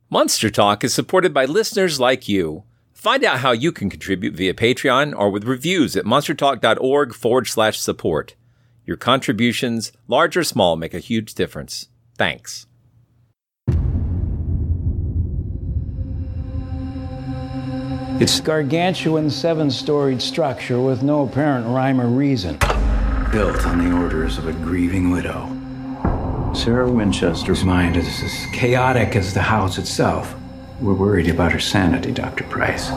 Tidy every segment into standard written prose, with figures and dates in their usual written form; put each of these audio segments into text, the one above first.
Monster Talk is supported by listeners like you. Find out how you can contribute via Patreon or with reviews at monstertalk.org/support. Your contributions, large or small, make a huge difference. Thanks. It's a gargantuan 7-storied structure with no apparent rhyme or reason. Built on the orders of a grieving widow. Sarah Winchester's mind is as chaotic as the house itself. We're worried about her sanity, Dr. Price.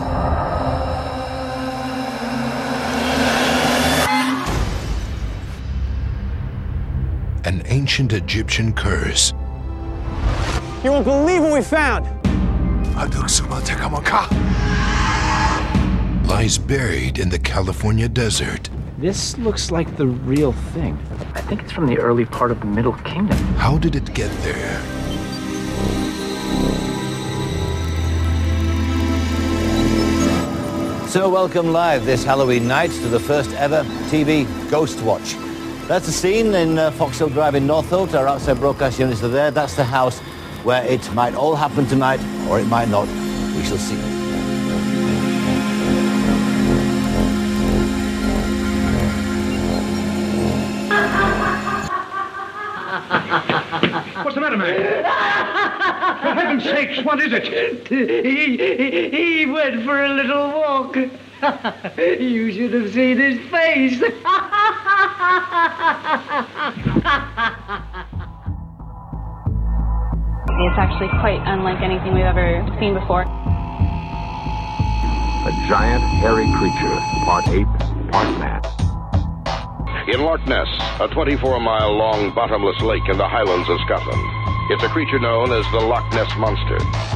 An ancient Egyptian curse. You won't believe what we found! Lies buried in the California desert. This looks like the real thing. I think it's from the early part of the Middle Kingdom. How did it get there? So welcome live this Halloween night to the first ever TV Ghost Watch. That's the scene in Foxhill Drive in Northolt. Our outside broadcast units are there. That's the house where it might all happen tonight, or it might not. We shall see. What's the matter, man? For heaven's sakes, what is it? He went for a little walk. You should have seen his face. It's actually quite unlike anything we've ever seen before. A giant, hairy creature, part ape, part man. In Loch Ness, a 24-mile-long bottomless lake in the Highlands of Scotland. It's a creature known as the Loch Ness Monster.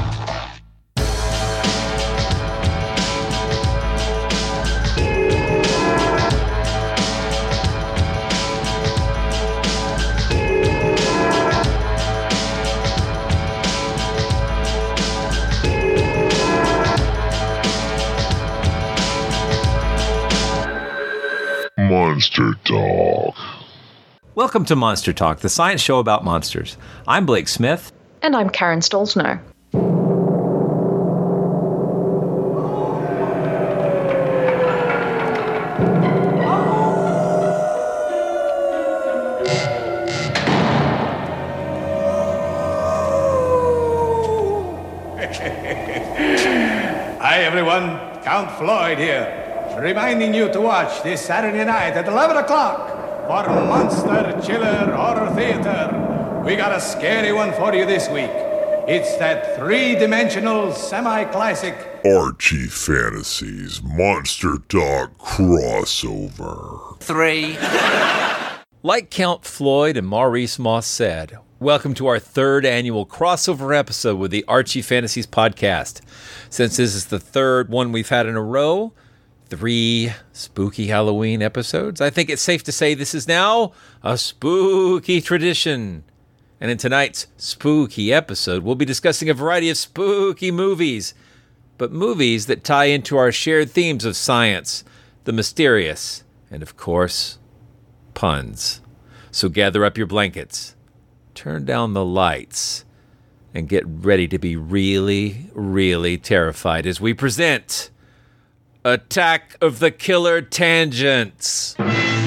Monster Talk. Welcome to Monster Talk, the science show about monsters. I'm Blake Smith. And I'm Karen Stolzno. Hi everyone, Count Floyd here. Reminding you to watch this Saturday night at 11 o'clock for Monster Chiller Horror Theater. We got a scary one for you this week. It's that three-dimensional semi-classic Archie Fantasies Monster Talk crossover. 3. Like Count Floyd and Maurice Moss said, welcome to our third annual crossover episode with the Archie Fantasies podcast. Since this is the third one we've had in a row, 3 spooky Halloween episodes, I think it's safe to say this is now a spooky tradition. And in tonight's spooky episode, we'll be discussing a variety of spooky movies, but movies that tie into our shared themes of science, the mysterious, and of course, puns. So gather up your blankets, turn down the lights, and get ready to be really, really terrified as we present Attack of the Killer Tangents.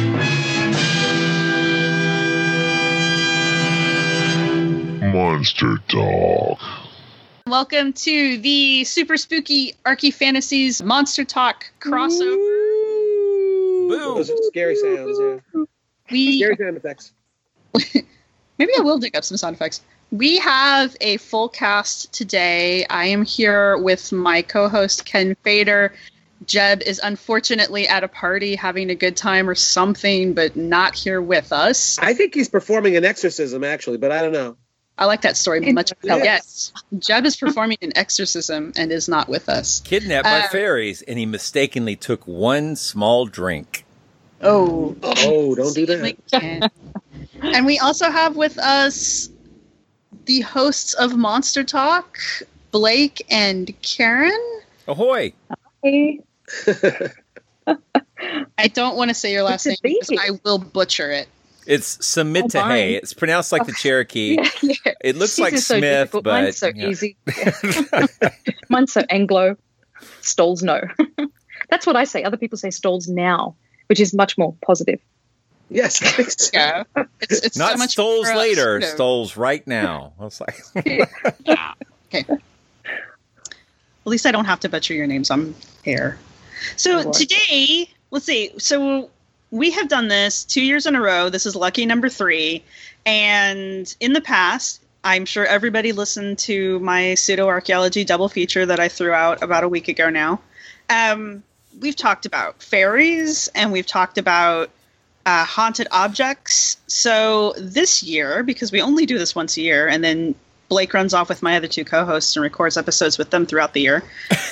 Monster Talk. Welcome to the super spooky Archie Fantasies Monster Talk crossover. Boom. Those are scary sounds, yeah. Scary sound effects. Maybe I will dig up some sound effects. We have a full cast today. I am here with my co-host Ken Fader. Jeb is unfortunately at a party having a good time or something, but not here with us. I think he's performing an exorcism, actually, but I don't know. I like that story much better. Yes. Jeb is performing an exorcism and is not with us. Kidnapped by fairies, and he mistakenly took one small drink. Oh, don't do that. And we also have with us the hosts of Monster Talk, Blake and Karen. Ahoy. Hey. I don't want to say your last name because I will butcher it. It's Submit to Hay. It's pronounced like the Cherokee. Yeah. It looks His like is so Smith, difficult. but Mine's so easy. Mine's so Anglo. Stalls no. That's what I say. Other people say stalls now, which is much more positive. Yes, I think so. Yeah. It's not so much Stoles for us, later, you know. Stoles right now. I was like, Yeah. Okay. At least I don't have to butcher your names on air. So today, let's see. So we have done this 2 years in a row. This is lucky number 3. And in the past, I'm sure everybody listened to my pseudo-archaeology double feature that I threw out about a week ago now. We've talked about fairies and we've talked about haunted objects. So this year, because we only do this once a year, and then Blake runs off with my other 2 co-hosts and records episodes with them throughout the year.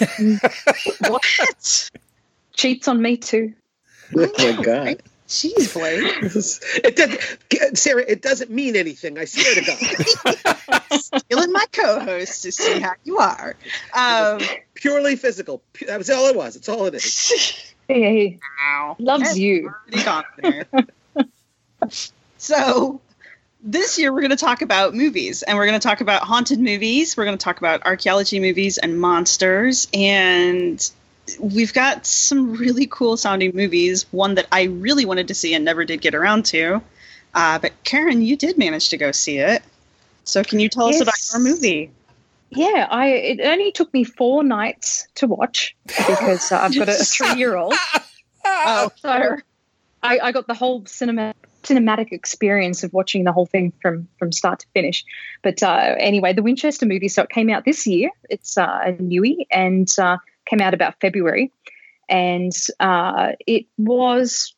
What? Cheats on me too. Oh my God. Jeez, Blake. Sarah, it doesn't mean anything. I swear to God. Stealing my co-host to see how you are. Purely physical. That was all it was. It's all it is. Hey, Wow. loves you. Pretty gone there. So this year we're going to talk about movies, and we're going to talk about haunted movies. We're going to talk about archaeology movies and monsters, and we've got some really cool sounding movies. One that I really wanted to see and never did get around to. But Karen, you did manage to go see it. So can you tell us about your movie? Yeah, it only took me 4 nights to watch because I've got a 3-year-old. So I got the whole cinematic experience of watching the whole thing from start to finish. But anyway, the Winchester movie, so it came out this year. It's a newie and came out about February. And it was,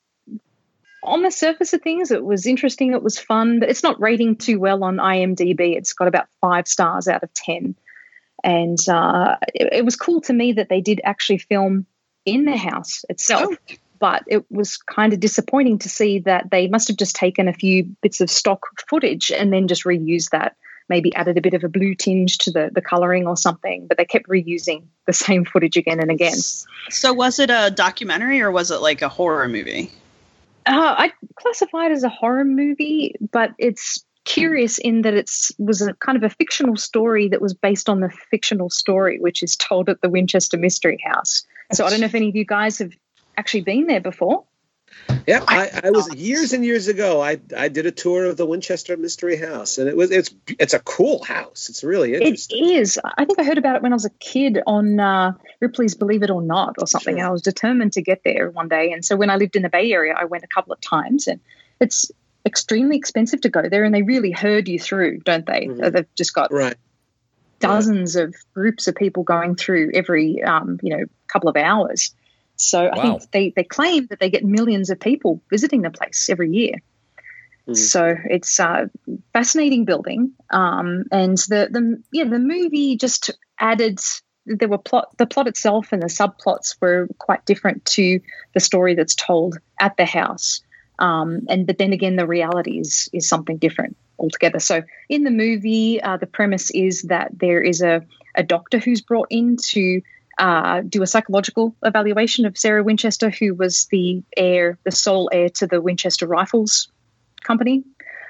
on the surface of things, it was interesting, it was fun, but it's not rating too well on IMDb. It's got about 5 stars out of 10. And it was cool to me that they did actually film in the house itself. Oh. But it was kind of disappointing to see that they must have just taken a few bits of stock footage and then just reused that, maybe added a bit of a blue tinge to the colouring or something, but they kept reusing the same footage again and again. So was it a documentary or was it like a horror movie? I classify it as a horror movie, but it's curious in that it was a kind of a fictional story that was based on the fictional story, which is told at the Winchester Mystery House. So I don't know if any of you guys have actually been there before. Yeah, I was years and years ago. I did a tour of the Winchester Mystery House, and it's a cool house. It's really interesting. It is. I think I heard about it when I was a kid on Ripley's Believe It or Not or something. Sure. And I was determined to get there one day. And so when I lived in the Bay Area, I went a couple of times, and it's extremely expensive to go there. And they really herd you through, don't they? Mm-hmm. They've just got dozens of groups of people going through every couple of hours. So I think they claim that they get millions of people visiting the place every year. Mm. So it's a fascinating building. And the movie just added, the plot itself and the subplots were quite different to the story that's told at the house. But then again, the reality is something different altogether. So in the movie, the premise is that there is a doctor who's brought in to do a psychological evaluation of Sarah Winchester, who was the sole heir to the Winchester Rifles Company.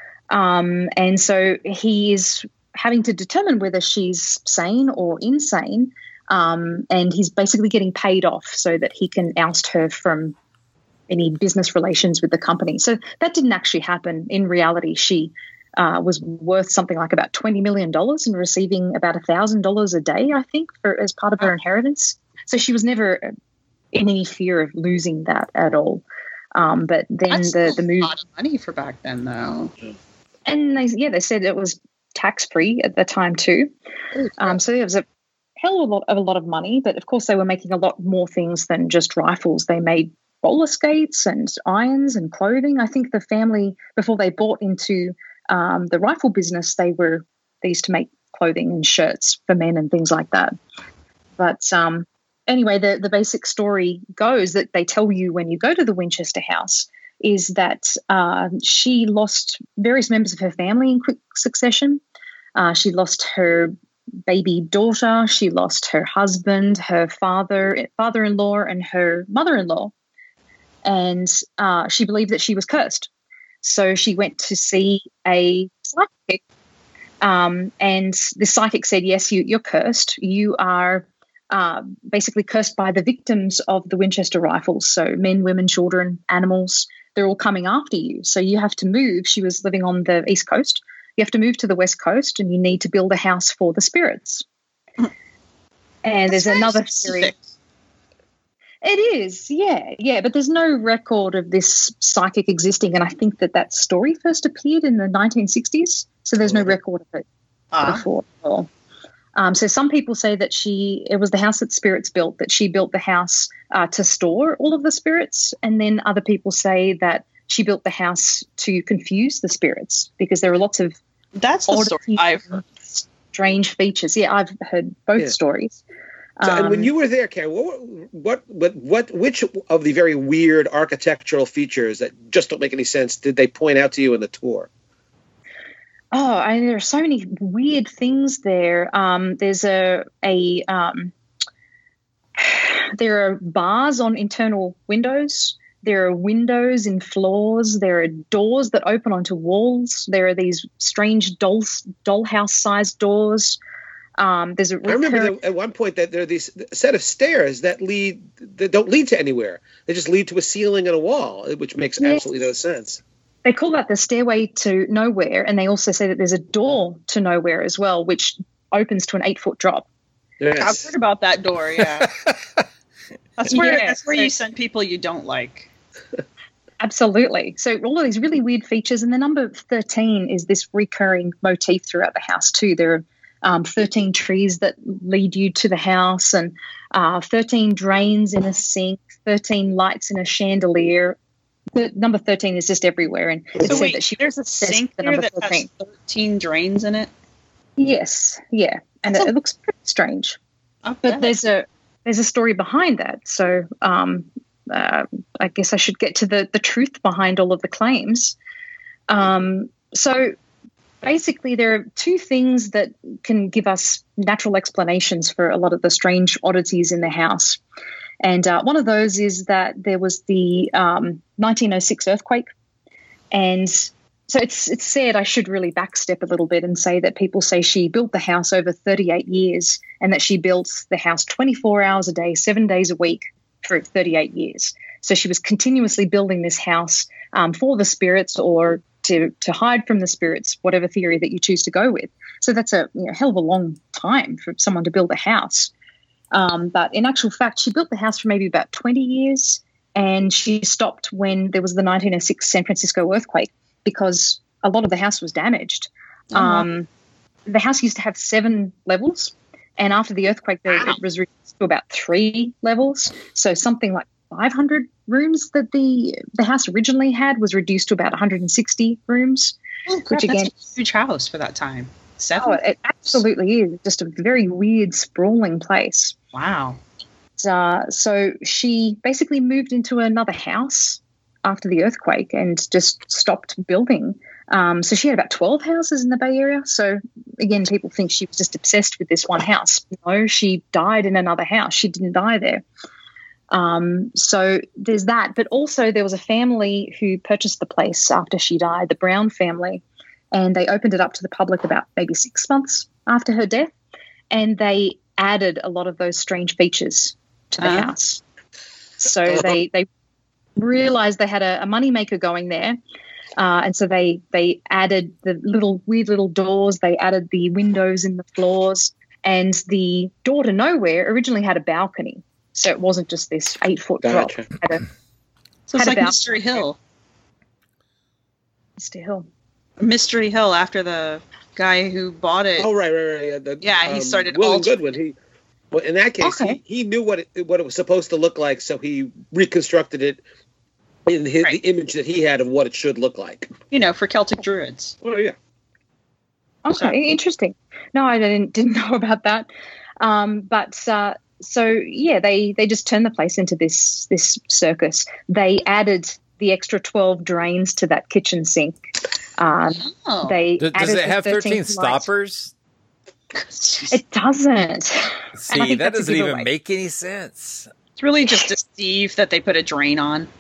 And so he is having to determine whether she's sane or insane. And he's basically getting paid off so that he can oust her from any business relations with the company. So that didn't actually happen. In reality, she was worth something like about $20 million and receiving about $1,000 a day, I think, as part of her inheritance. So she was never in any fear of losing that at all. But then That's the move, a lot of money for back then, though. And they said it was tax-free at the time too. So it was a hell of a lot of money. But of course, they were making a lot more things than just rifles. They made roller skates and irons and clothing. I think the family, before they bought into the rifle business, they used to make clothing and shirts for men and things like that. But anyway, the basic story goes that they tell you when you go to the Winchester house is that she lost various members of her family in quick succession. She lost her baby daughter. She lost her husband, her father-in-law, and her mother-in-law. And she believed that she was cursed. So she went to see a psychic, and the psychic said, yes, you're cursed. You are basically cursed by the victims of the Winchester rifles. So men, women, children, animals, they're all coming after you. So you have to move. She was living on the East Coast. You have to move to the West Coast, and you need to build a house for the spirits. And there's another theory. It is, yeah. But there's no record of this psychic existing, and I think that story first appeared in the 1960s, so there's no record of it before at all. So some people say that it was the house that spirits built, that she built the house to store all of the spirits, and then other people say that she built the house to confuse the spirits because there are lots of that's the story I've heard. Strange features. Yeah, I've heard both stories. So, and when you were there, Karen, which of the very weird architectural features that just don't make any sense did they point out to you in the tour? Oh, there are so many weird things there. There's there are bars on internal windows. There are windows in floors. There are doors that open onto walls. There are these strange dollhouse-sized doors. There's I remember at one point that there are these set of stairs that don't lead to anywhere. They just lead to a ceiling and a wall, which makes absolutely no sense. They call that the stairway to nowhere, and they also say that there's a door to nowhere as well, which opens to an 8-foot drop. Yes. I've heard about that door, yeah. That's where you send people you don't like. Absolutely. So all of these really weird features, and the number 13 is this recurring motif throughout the house too. There are 13 trees that lead you to the house, and 13 drains in a sink, 13 lights in a chandelier. The number 13 is just everywhere. And it said that there's a sink there that 13. Has 13 drains in it? Yes, yeah. And it looks pretty strange. But there's a story behind that. So I guess I should get to the truth behind all of the claims. So basically there are two things that can give us natural explanations for a lot of the strange oddities in the house. And one of those is that there was the 1906 earthquake. And so it's said, I should really backstep a little bit and say that people say she built the house over 38 years and that she built the house 24 hours a day, 7 days a week for 38 years. So she was continuously building this house for the spirits or to hide from the spirits, whatever theory that you choose to go with. So that's a hell of a long time for someone to build a house. But in actual fact, she built the house for maybe about 20 years, and she stopped when there was the 1906 San Francisco earthquake because a lot of the house was damaged. The house used to have 7 levels, and after the earthquake, it was reduced to about 3 levels. So something like 500 rooms that the house originally had was reduced to about 160 rooms. Oh, crap, which again, that's a huge house for that time. 7? Oh, it absolutely is. Just a very weird, sprawling place. Wow. So she basically moved into another house after the earthquake and just stopped building. So she had about 12 houses in the Bay Area. So, again, people think she was just obsessed with this one house. No, she died in another house. She didn't die there. So there's that. But also there was a family who purchased the place after she died, the Brown family, and they opened it up to the public about maybe 6 months after her death, and they added a lot of those strange features to the house. So they realized they had a moneymaker going there, and so they added the weird little doors, they added the windows in the floors, and the door to nowhere originally had a balcony. So it wasn't just this 8-foot drop. So it's like Mystery Hill. Mystery Hill after the guy who bought it. Oh, right. He started William Goodwin. In that case, he knew what it was supposed to look like, so he reconstructed it in the image that he had of what it should look like. For Celtic Druids. Oh, yeah. Okay, interesting. No, I didn't know about that. They just turned the place into this circus. They added the extra 12 drains to that kitchen sink. Does it have 13 stoppers? It doesn't. See, that doesn't even make any sense. It's really just a sieve that they put a drain on.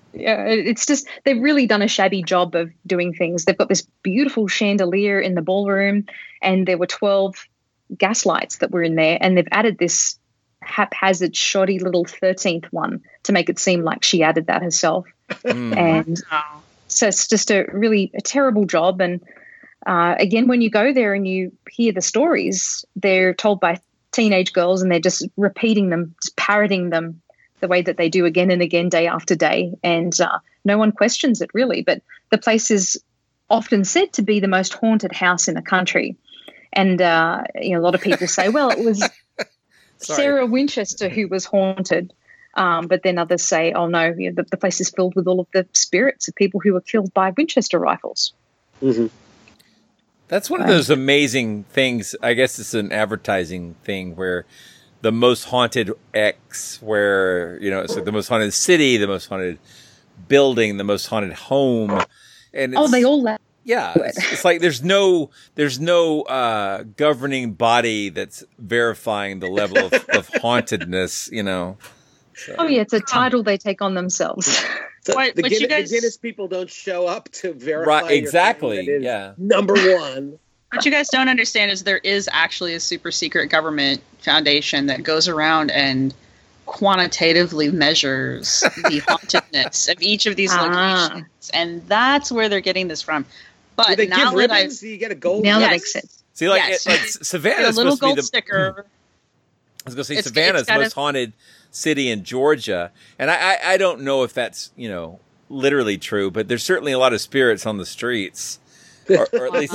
Yeah, it's just they've really done a shabby job of doing things. They've got this beautiful chandelier in the ballroom, and there were 12 gas lights that were in there, and they've added this haphazard, shoddy little 13th one to make it seem like she added that herself. And so it's just a terrible job. And again, when you go there and you hear the stories, they're told by teenage girls, and they're just repeating them, just parroting them the way that they do again and again, day after day. And no one questions it, really. But the place is often said to be the most haunted house in the country. And a lot of people say, well, it was Sarah Winchester who was haunted. But then others say, oh, no, the place is filled with all of the spirits of people who were killed by Winchester rifles. Mm-hmm. That's one of those amazing things. I guess it's an advertising thing where the most haunted X, where, it's like the most haunted city, the most haunted building, the most haunted home. And they all laugh. Yeah. It's like there's no governing body that's verifying the level of hauntedness, So. Oh, yeah, it's a title they take on themselves. So the Guinness people don't show up to verify. Right, exactly. Yeah. Number one. What you guys don't understand is there is actually a super secret government foundation that goes around and quantitatively measures the hauntedness of each of these locations, and that's where they're getting this from. But do now that ribbons? You get a gold. Now that makes sense. See, like Savannah's a little supposed to be gold sticker. I was going to say Savannah's the most haunted city in Georgia, and I don't know if that's literally true, but there's certainly a lot of spirits on the streets. Or at least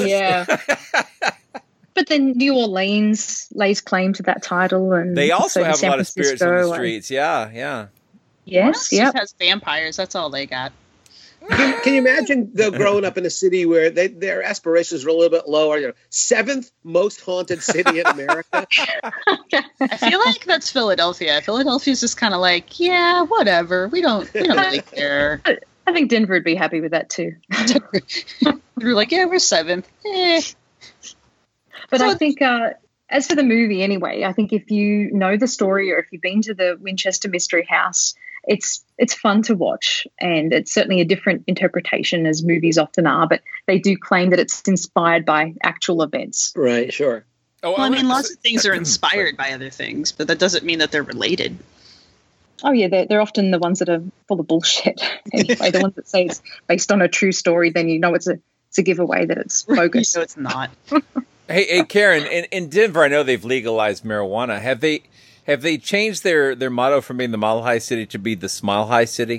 But then New Orleans lays claim to that title, and they also have a lot of Francisco spirits on the streets. Yeah. Yes, yeah. Just has vampires. That's all they got. Can you imagine though growing up in a city where their aspirations are a little bit lower? Seventh most haunted city in America. I feel like that's Philadelphia. Philadelphia's just kind of like, yeah, whatever. We don't really care. I think Denver would be happy with that too. We're like, yeah, we're seventh. But I think, as for the movie anyway, I think if you know the story or if you've been to the Winchester Mystery House, it's fun to watch, and it's certainly a different interpretation, as movies often are, but they do claim that it's inspired by actual events. Right, sure. Well, I mean, lots of things are inspired by other things, but that doesn't mean that they're related. Oh, yeah, they're often the ones that are full of bullshit. Anyway, the ones that say it's based on a true story, then it's a giveaway that it's bogus. So it's not. Hey, Karen, in Denver, I know they've legalized marijuana. Have they changed their motto from being the Mile High City to be the Smile High City?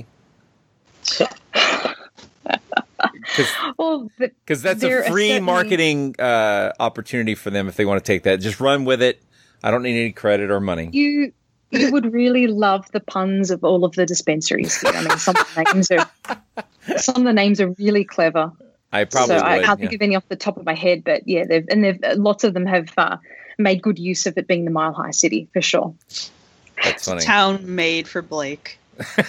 Because that's a free marketing opportunity for them if they want to take that. Just run with it. I don't need any credit or money. You would really love the puns of all of the dispensaries. I mean, some of the names are really clever. I can't think of any off the top of my head, but yeah, they've lots of them have made good use of it being the Mile High City for sure. That's funny. Town made for Blake.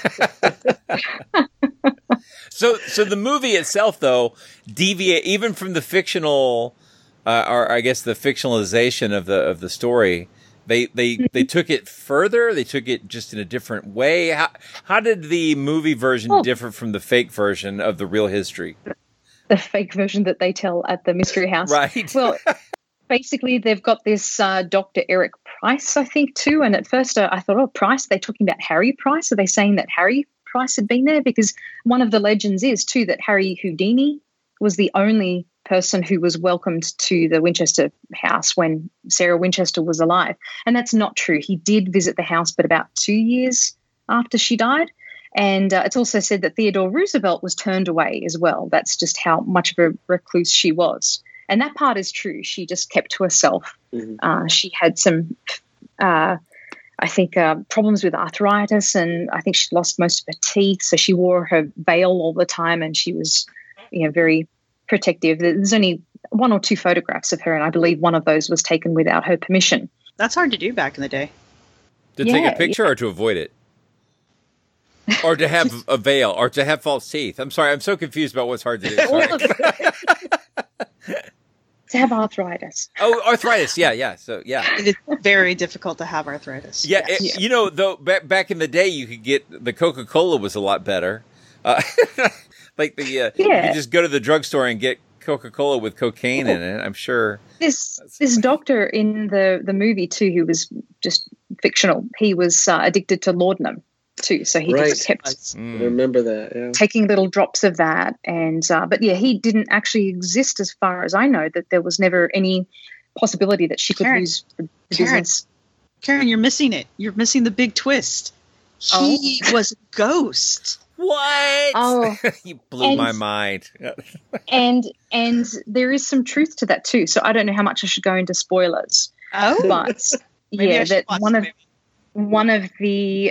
So the movie itself, though, deviate even from the fictional, or I guess the fictionalization of the story. They took it further. They took it just in a different way. How did the movie version differ from the fake version of the real history? The fake version that they tell at the Mystery House. Right. Well, basically, they've got this Dr. Eric Price, I think, too. And at first I thought, Price, they're talking about Harry Price. Are they saying that Harry Price had been there? Because one of the legends is, too, that Harry Houdini was the only person who was welcomed to the Winchester house when Sarah Winchester was alive. And that's not true. He did visit the house, but about 2 years after she died. And it's also said that Theodore Roosevelt was turned away as well. That's just how much of a recluse she was. And that part is true. She just kept to herself. Mm-hmm. She had some, problems with arthritis, and I think she lost most of her teeth. So she wore her veil all the time, and she was, very protective. There's only 1 or 2 photographs of her, and I believe one of those was taken without her permission. That's hard to do back in the day. To take a picture or to avoid it? Or to have a veil, or to have false teeth. I'm sorry, I'm so confused about what's hard to do. To have arthritis. Oh, arthritis, yeah. So, yeah. It is very difficult to have arthritis. Yeah, yes. Though, back in the day, you could get, the Coca-Cola was a lot better. Like you just go to the drugstore and get Coca-Cola with cocaine in it. I'm sure this doctor in the movie too, who was just fictional. He was addicted to laudanum too, so he just kept. I remember that. Yeah. Taking little drops of that, and but he didn't actually exist as far as I know. That there was never any possibility that she could lose the business. Karen, you're missing it. You're missing the big twist. He was a ghost. What? Oh, you blew my mind. and there is some truth to that too. So I don't know how much I should go into spoilers. Oh, but that one of the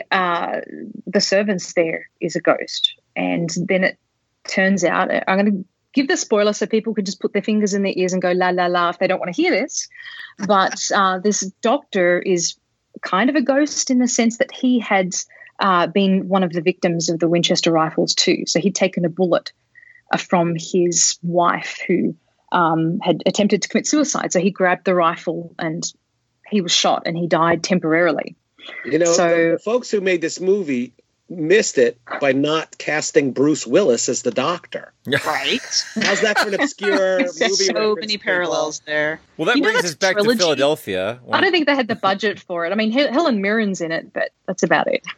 servants there is a ghost, and then it turns out I'm going to give the spoiler so people can just put their fingers in their ears and go la la la if they don't want to hear this. But this doctor is kind of a ghost in the sense that he had been one of the victims of the Winchester rifles too. So he'd taken a bullet from his wife who had attempted to commit suicide. So he grabbed the rifle and he was shot and he died temporarily. You know, the folks who made this movie missed it by not casting Bruce Willis as the doctor. Right? How's that for an obscure movie? So many parallels there. Well, that brings us back to Philadelphia. I don't think they had the budget for it. I mean, Helen Mirren's in it, but that's about it.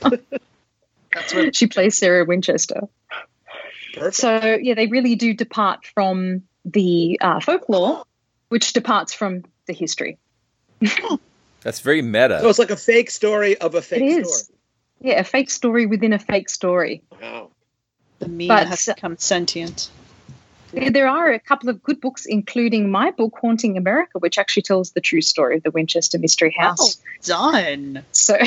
That's what she plays Sarah Winchester. Perfect. So, they really do depart from the folklore, which departs from the history. That's very meta. So it's like a fake story of a fake story. Yeah, a fake story within a fake story. Wow. The meme has become sentient. There are a couple of good books, including my book, Haunting America, which actually tells the true story of the Winchester Mystery House. Oh, done. So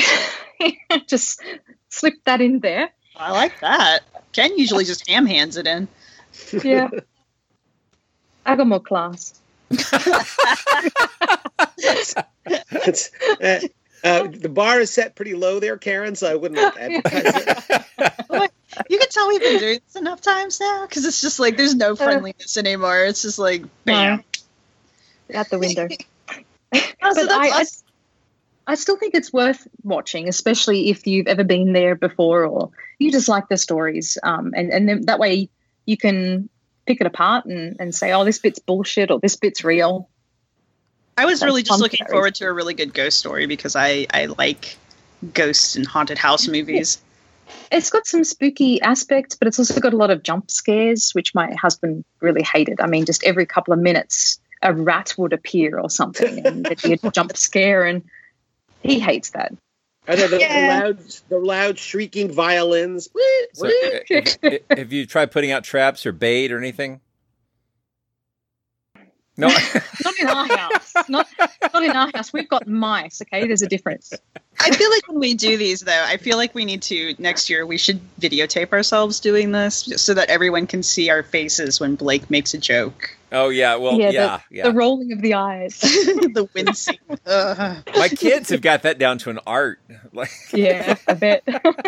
just slip that in there. I like that. Ken usually just ham hands it in. Yeah. I got more class. The bar is set pretty low there, Karen, so I wouldn't advertise it. You can tell we've been doing this enough times now, because it's just like there's no friendliness anymore. It's just like, bam. Out the window. But I still think it's worth watching, especially if you've ever been there before or you just like the stories. And then that way you can pick it apart and say, oh, this bit's bullshit or this bit's real. I was really just looking forward to a really good ghost story because I like ghosts and haunted house movies. It's got some spooky aspects, but it's also got a lot of jump scares, which my husband really hated. I mean, just every couple of minutes, a rat would appear or something, and there'd be a jump scare, and he hates that. I know the loud shrieking violins. So, have you tried putting out traps or bait or anything? No, not in our house. Not in our house. We've got mice. Okay, there's a difference. I feel like when we do these, though, I feel like we need to next year. We should videotape ourselves doing this, just so that everyone can see our faces when Blake makes a joke. Oh yeah, well yeah. The rolling of the eyes, the wincing. My kids have got that down to an art. Yeah, I bet.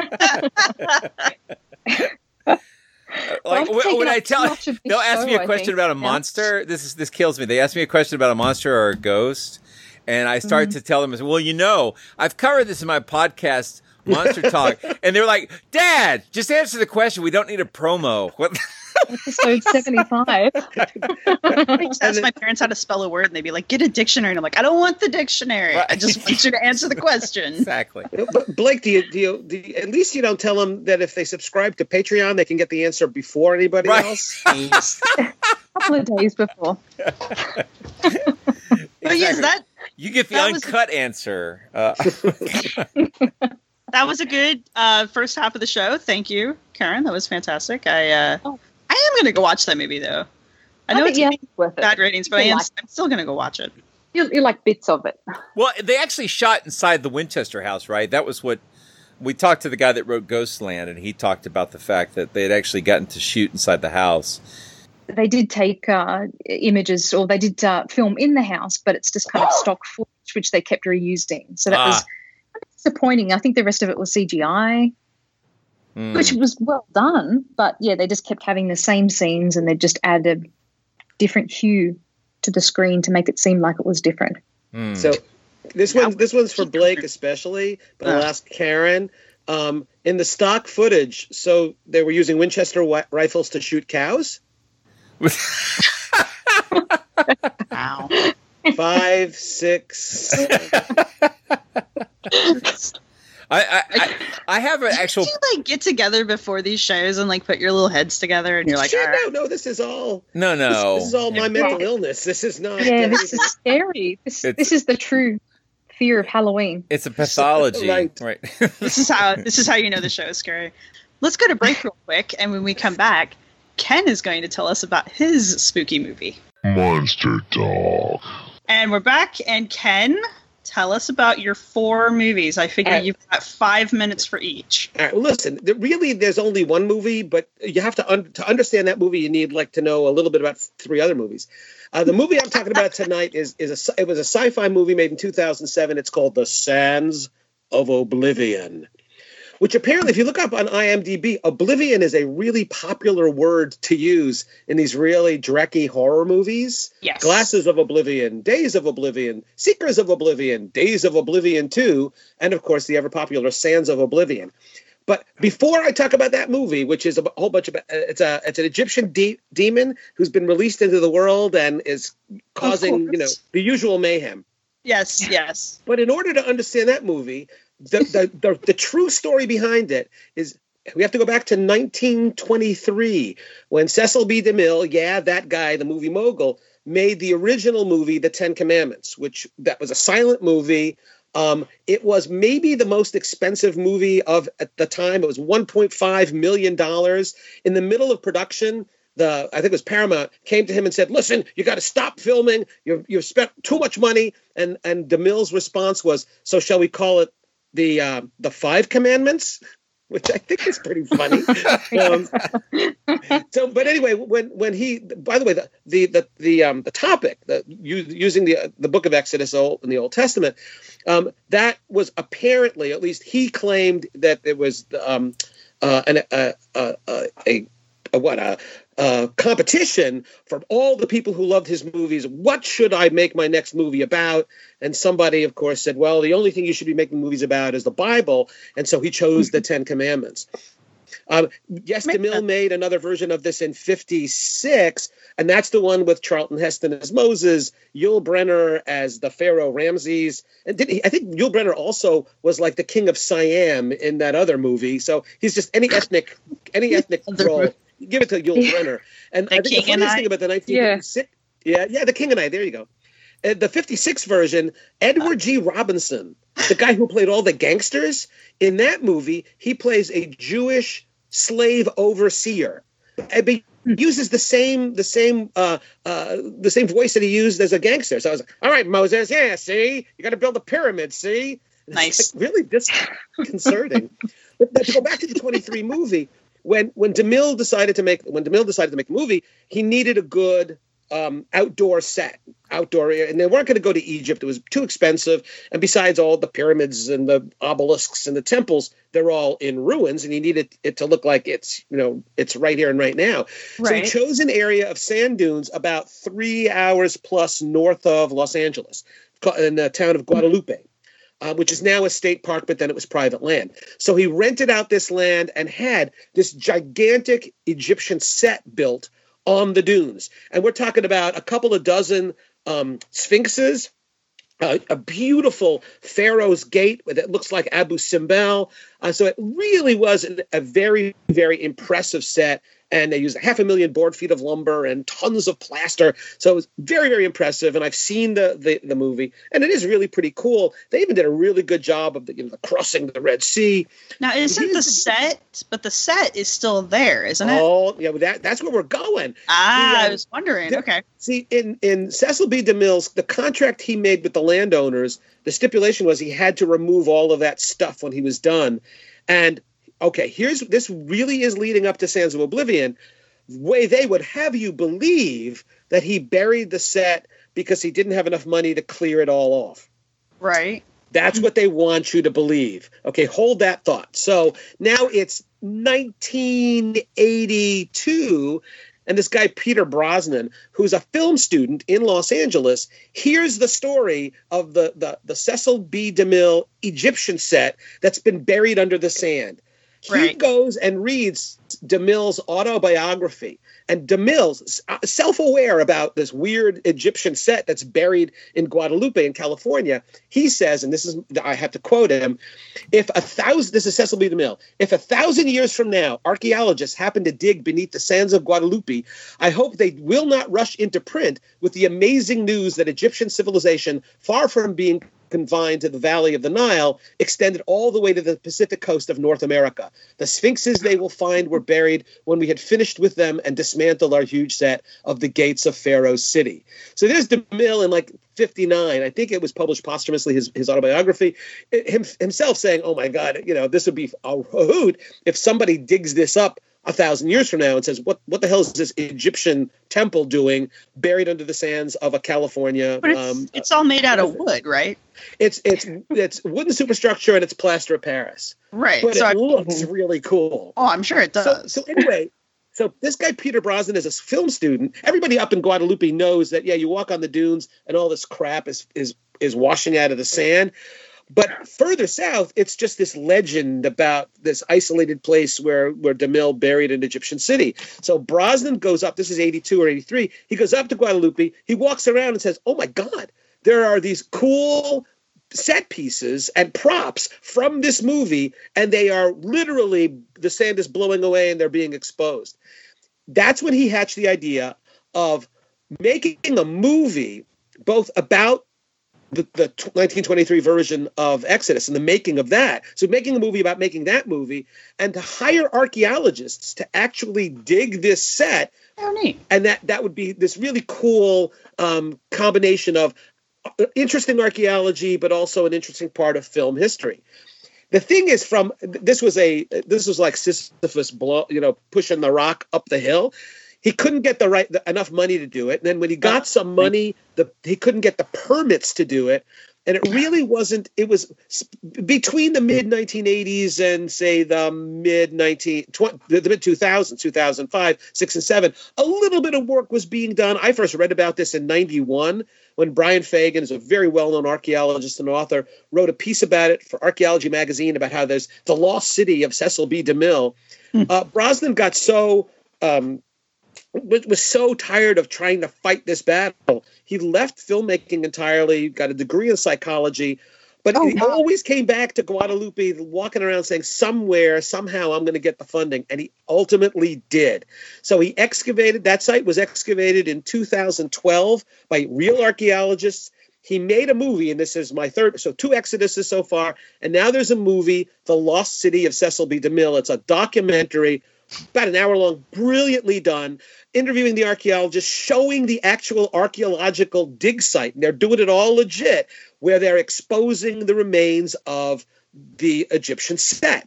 Like when I tell, they'll ask me a question about a monster. This kills me. They ask me a question about a monster or a ghost, and I start to tell them, well, I've covered this in my podcast, Monster Talk, and they're like, Dad, just answer the question. We don't need a promo. What? Episode 75. I ask my parents how to spell a word, and they'd be like, get a dictionary. And I'm like, I don't want the dictionary. Right. I just want you to answer the question. Exactly. But Blake, do you at least you don't tell them that if they subscribe to Patreon, they can get the answer before anybody else? A couple of days before. But yes, you get the uncut answer. That was a good first half of the show. Thank you, Karen. That was fantastic. I am going to go watch that movie, though. I know it's bad ratings, but I'm still going to go watch it. You like bits of it. Well, they actually shot inside the Winchester house, right? That was what we talked to the guy that wrote Ghostland, and he talked about the fact that they had actually gotten to shoot inside the house. They did take images, or they did film in the house, but it's just kind of stock footage, which they kept reusing. So that was disappointing. I think the rest of it was CGI. Which was well done, but yeah, they just kept having the same scenes and they just added different hue to the screen to make it seem like it was different. So this one's for Blake especially, but I'll ask Karen. in the stock footage, so they were using Winchester rifles to shoot cows. Wow. 5, 6. I have an actual. Did you get together before these shows and put your little heads together and you're like, shit, no, this is all. No. This is all my mental illness. This is not. Yeah, this is scary. This is the true fear of Halloween. It's a pathology, right? This is how you know the show is scary. Let's go to break real quick, and when we come back, Ken is going to tell us about his spooky movie, Monster Dog. And we're back, and Ken, tell us about your 4 movies. I figure you've got 5 minutes for each. All right. Well, listen. Really, there's only one movie, but you have to understand that movie. You need to know a little bit about 3 other movies. The movie I'm talking about tonight it was a sci-fi movie made in 2007. It's called The Sands of Oblivion, which apparently, if you look up on IMDb, oblivion is a really popular word to use in these really drecky horror movies. Yes. Glasses of Oblivion, Days of Oblivion, Seekers of Oblivion, Days of Oblivion 2, and of course the ever-popular Sands of Oblivion. But before I talk about that movie, which is a whole bunch of it's an Egyptian demon who's been released into the world and is causing the usual mayhem. Yes. But in order to understand that movie, the true story behind it is we have to go back to 1923 when Cecil B. DeMille, that guy, the movie mogul, made the original movie, The 10 Commandments, that was a silent movie. It was maybe the most expensive movie at the time. It was $1.5 million. In the middle of production, I think it was Paramount, came to him and said, listen, you got to stop filming. You've spent too much money. And DeMille's response was, so shall we call it the 5 Commandments? Which I think is pretty funny. But anyway, when he, by the way, the topic, using the Book of Exodus in the Old Testament, that was apparently, at least he claimed that it was a competition from all the people who loved his movies. What should I make my next movie about? And somebody, of course, said, well, the only thing you should be making movies about is the Bible. And so he chose the 10 Commandments. DeMille made another version of this in 1956, and that's the one with Charlton Heston as Moses, Yul Brynner as the Pharaoh Ramses. And I think Yul Brynner also was like the king of Siam in that other movie. So he's just any ethnic role. Give it to Yul Brynner. And I think the funniest thing about the 1956, The King and I, there you go. The 56 version, Edward G. Robinson, the guy who played all the gangsters, in that movie, he plays a Jewish slave overseer. He uses the same voice that he used as a gangster. So I was like, all right, Moses, see? You got to build a pyramid, see? Nice. Really disconcerting. But to go back to the 23 movie, when DeMille decided to make a movie, he needed a good outdoor set, and they weren't going to go to Egypt. It was too expensive, and besides, all the pyramids and the obelisks and the temples, they're all in ruins, and he needed it to look like it's right here and right now. Right. So he chose an area of sand dunes about 3 hours plus north of Los Angeles, in the town of Guadalupe. Which is now a state park, but then it was private land. So he rented out this land and had this gigantic Egyptian set built on the dunes. And we're talking about a couple of dozen sphinxes, a beautiful Pharaoh's Gate that looks like Abu Simbel. So it really was a very, very impressive set. And they used 500,000 board feet of lumber and tons of plaster. So it was very, very impressive. And I've seen the movie, and it is really pretty cool. They even did a really good job of the crossing the Red Sea. Now, isn't the set? But the set is still there, isn't it? Oh, yeah. That's where we're going. I was wondering. Okay. See, in Cecil B. DeMille's, the contract he made with the landowners, the stipulation was he had to remove all of that stuff when he was done. And okay, this really is leading up to Sands of Oblivion. The way they would have you believe that he buried the set because he didn't have enough money to clear it all off. Right. That's what they want you to believe. Okay, hold that thought. So now it's 1982, And this guy, Peter Brosnan, who's a film student in Los Angeles, hears the story of the Cecil B. DeMille Egyptian set that's been buried under the sand. He goes and reads DeMille's autobiography. And DeMille's self-aware about this weird Egyptian set that's buried in Guadalupe in California. He says, and this is, I have to quote him, this is Cecil B. DeMille, if 1,000 years from now, archaeologists happen to dig beneath the sands of Guadalupe, I hope they will not rush into print with the amazing news that Egyptian civilization, far from being confined to the valley of the Nile, extended all the way to the Pacific coast of North America. The sphinxes they will find were buried when we had finished with them and dismantled our huge set of the gates of Pharaoh's city. So there's DeMille in like 59. I think it was published posthumously, his autobiography, himself saying, oh my God, this would be a hoot if somebody digs this up 1,000 years from now and says, what the hell is this Egyptian temple doing buried under the sands of a California? But it's all made out of wood, right? It's wooden superstructure and it's plaster of Paris. Right. But it looks really cool. Oh, I'm sure it does. So anyway, so this guy, Peter Brosnan, is a film student. Everybody up in Guadalupe knows that, you walk on the dunes and all this crap is washing out of the sand. But further south, it's just this legend about this isolated place where DeMille buried an Egyptian city. So Brosnan goes up, this is 82 or 83, he goes up to Guadalupe, he walks around and says, oh my God, there are these cool set pieces and props from this movie, and they are literally, the sand is blowing away and they're being exposed. That's when he hatched the idea of making a movie both about the 1923 version of Exodus and the making of that. So making a movie about making that movie, and to hire archaeologists to actually dig this set. Oh, neat. And that would be this really cool combination of interesting archaeology, but also an interesting part of film history. The thing is, this was like Sisyphus pushing the rock up the hill. He couldn't get enough money to do it. And then when he got some money, he couldn't get the permits to do it. And it really wasn't, it was between the mid-1980s and, say, the mid-2000s, 2005, 6, and 7, a little bit of work was being done. I first read about this in 91 when Brian Fagan, is a very well-known archaeologist and author, wrote a piece about it for Archaeology Magazine about how there's the lost city of Cecil B. DeMille. Brosnan got was so tired of trying to fight this battle. He left filmmaking entirely, got a degree in psychology, but he always came back to Guadalupe, walking around saying, somehow I'm going to get the funding. And he ultimately did. So he excavated, that site was excavated in 2012 by real archaeologists. He made a movie, and this is my third, so 2 Exoduses so far. And now there's a movie, The Lost City of Cecil B. DeMille. It's a documentary, about an hour long, brilliantly done, interviewing the archaeologists, showing the actual archaeological dig site. And they're doing it all legit, where they're exposing the remains of the Egyptian set.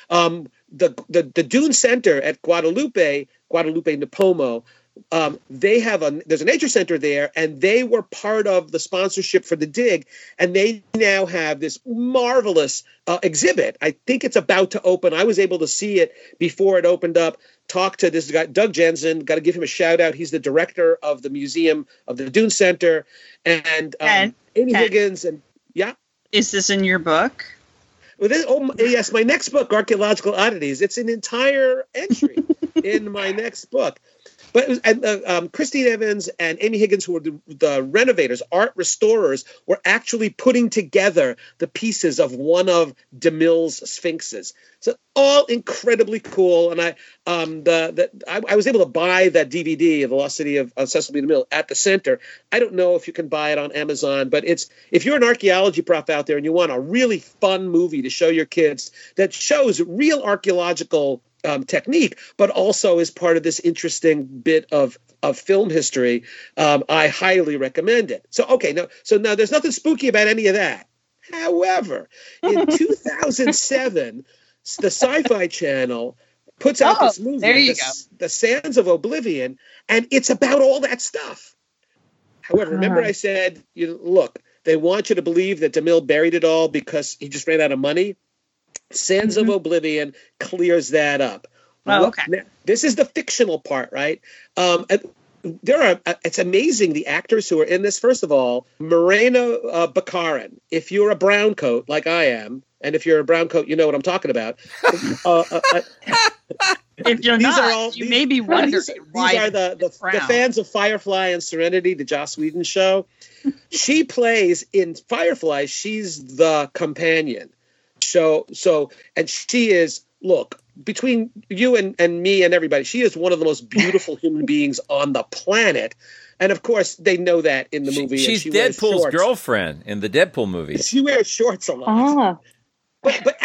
The Dune Center at Guadalupe Nipomo, there's a nature center there, and they were part of the sponsorship for the dig, and they now have this marvelous exhibit. I think it's about to open. I was able to see it before it opened up. Talk to this guy, Doug Jensen. Got to give him a shout out. He's the director of the museum of the Dune Center, and Amy Higgins. And is this in your book? Well, yes, my next book, Archaeological Oddities. It's an entire entry in my next book. But Christine Evans and Amy Higgins, who were the renovators, art restorers, were actually putting together the pieces of one of DeMille's sphinxes. So all incredibly cool. And I was able to buy that DVD of The Lost City of Cecil B. DeMille at the center. I don't know if you can buy it on Amazon, but if you're an archaeology prof out there and you want a really fun movie to show your kids that shows real archaeological technique, but also is part of this interesting bit of film history, I highly recommend it. So now there's nothing spooky about any of that. However, in 2007, the Sci-Fi Channel puts out this movie, The Sands of Oblivion, and it's about all that stuff. However, remember I said, look, they want you to believe that DeMille buried it all because he just ran out of money. Sands of Oblivion clears that up. Oh, okay. Now, this is the fictional part, right? It's amazing the actors who are in this. First of all, Morena Baccarin. If you're a brown coat like I am, and if you're a brown coat, you know what I'm talking about. If you're not, you may be wondering why. These are the fans of Firefly and Serenity, the Joss Whedon show. She plays in Firefly. She's the companion. And she is, look, between you and me and everybody, she is one of the most beautiful human beings on the planet. And of course, they know that in the movie. She's Deadpool's girlfriend in the Deadpool movie. She wears shorts a lot. But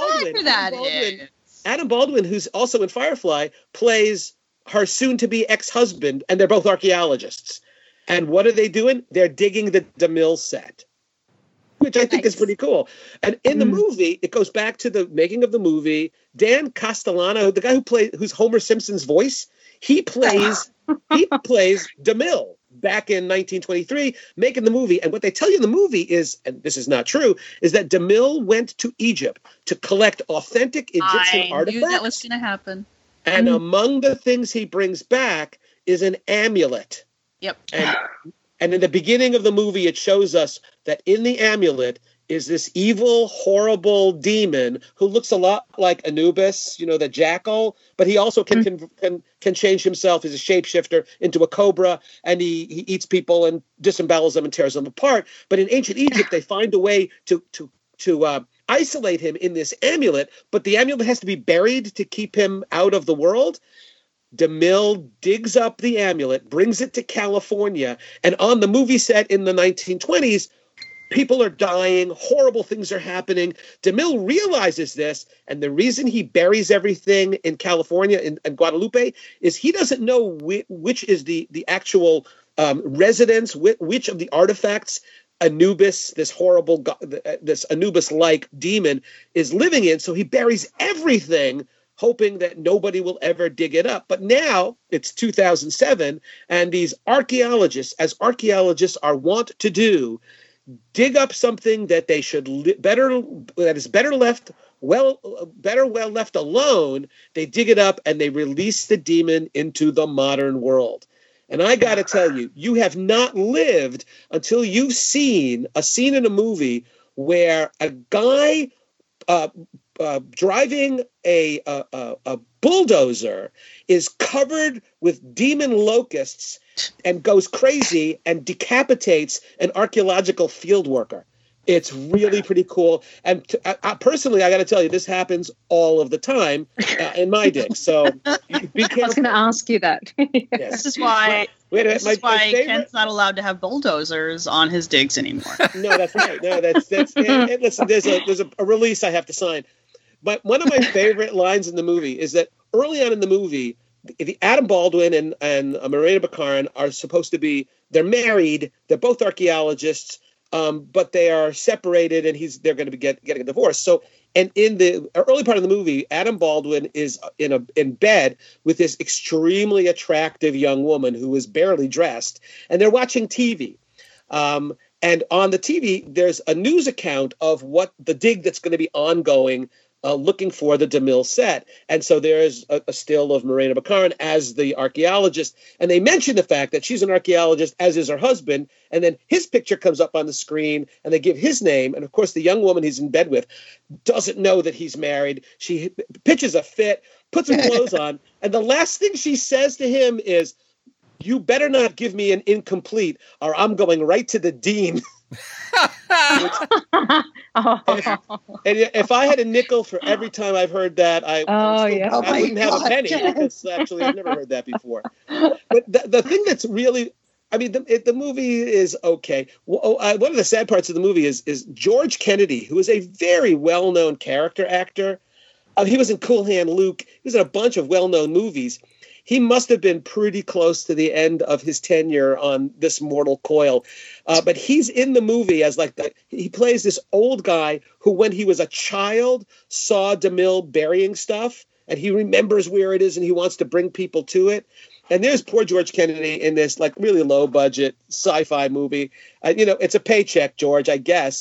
Adam Baldwin, who's also in Firefly, plays her soon-to-be ex-husband, and they're both archaeologists. And what are they doing? They're digging the DeMille set, which I think is pretty cool. And in the movie, it goes back to the making of the movie. Dan Castellano, the guy who's Homer Simpson's voice, he plays DeMille back in 1923, making the movie. And what they tell you in the movie is, and this is not true, is that DeMille went to Egypt to collect authentic Egyptian artifacts. I knew that was going to happen. And among the things he brings back is an amulet. Yep. And in the beginning of the movie, it shows us that in the amulet is this evil, horrible demon who looks a lot like Anubis, the jackal, but he also can change himself as a shapeshifter into a cobra, and he eats people and disembowels them and tears them apart. But in ancient Egypt, they find a way to isolate him in this amulet, but the amulet has to be buried to keep him out of the world. DeMille digs up the amulet, brings it to California, and on the movie set in the 1920s, people are dying, horrible things are happening. DeMille realizes this, and the reason he buries everything in California and Guadalupe is he doesn't know which is the actual residence, which of the artifacts Anubis, this horrible, this Anubis-like demon, is living in, so he buries everything, hoping that nobody will ever dig it up. But now it's 2007, and these archaeologists, as archaeologists are wont to do, dig up something that they should better left alone. They dig it up and they release the demon into the modern world. And I got to tell you, you have not lived until you've seen a scene in a movie where a guy driving a bulldozer is covered with demon locusts and goes crazy and decapitates an archaeological field worker. It's really pretty cool. And personally, I got to tell you, this happens all of the time in my dig. So be careful. I was going to ask you that. Yes. This is why. This is why Ken's not allowed to have bulldozers on his digs anymore. No, that's right. No, that's. And listen, there's a release I have to sign. But one of my favorite lines in the movie is that early on in the movie, the Adam Baldwin and Morena Baccarin are supposed to be. They're married. They're both archaeologists. But they are separated, and they're going to be getting a divorce. So, and in the early part of the movie, Adam Baldwin is in bed with this extremely attractive young woman who is barely dressed, and they're watching TV. And on the TV, there's a news account of what the dig that's going to be ongoing, looking for the DeMille set. And so there's a still of Morena Baccarin as the archaeologist. And they mention the fact that she's an archaeologist, as is her husband. And then his picture comes up on the screen, and they give his name. And of course, the young woman he's in bed with doesn't know that he's married. She pitches a fit, puts some clothes on. And the last thing she says to him is, "You better not give me an incomplete, or I'm going right to the dean." And if I had a nickel for every time I've heard that, I wouldn't have a penny, because actually I've never heard that before. But the thing that's really, I mean, the movie is okay. One of the sad parts of the movie is George Kennedy, who is a very well-known character actor. He was in Cool Hand Luke. He was in a bunch of well-known movies. He must have been pretty close to the end of his tenure on this mortal coil. But he's in the movie as he plays this old guy who, when he was a child, saw DeMille burying stuff, and he remembers where it is, and he wants to bring people to it. And there's poor George Kennedy in this really low budget sci-fi movie. It's a paycheck, George, I guess.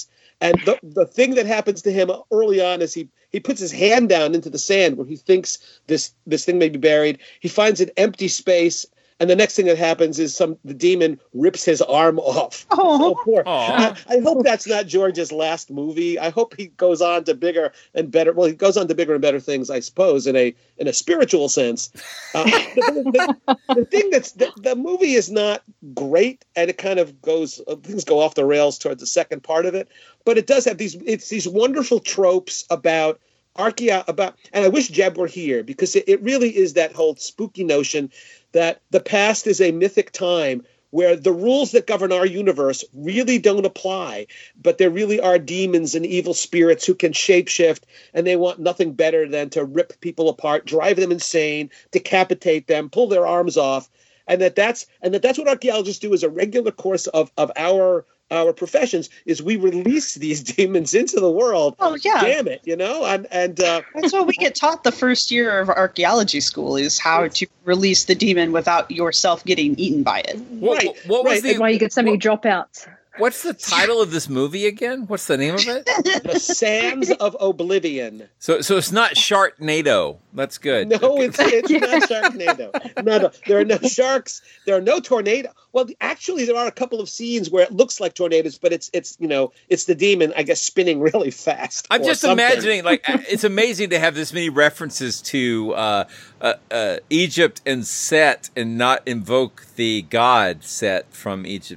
And the thing that happens to him early on is he puts his hand down into the sand where he thinks this thing may be buried. He finds an empty space. And the next thing that happens is the demon rips his arm off. Oh, poor. I hope that's not George's last movie. I hope he goes on to bigger and better. Well, he goes on to bigger and better things, I suppose, in a spiritual sense. The thing the movie is not great, and it kind of things go off the rails towards the second part of it. But it does have these wonderful tropes about and I wish Jeb were here, because it really is that whole spooky notion that the past is a mythic time where the rules that govern our universe really don't apply, but there really are demons and evil spirits who can shapeshift, and they want nothing better than to rip people apart, drive them insane, decapitate them, pull their arms off, and that's what archaeologists do as a regular course of our professions, is we release these demons into the world. Oh yeah, damn it, and that's what we get taught the first year of archaeology school, is how to release the demon without yourself getting eaten by it. Right. That's why you get so many dropouts. What's the title of this movie again? What's the name of it? The Sands of Oblivion. So it's not Sharknado. That's good. No, it's not Sharknado. No, there are no sharks. There are no tornadoes. Well, actually, there are a couple of scenes where it looks like tornadoes, but it's the demon, I guess, spinning really fast. I'm just imagining, it's amazing to have this many references to Egypt and Set, and not invoke the god Set from Egypt.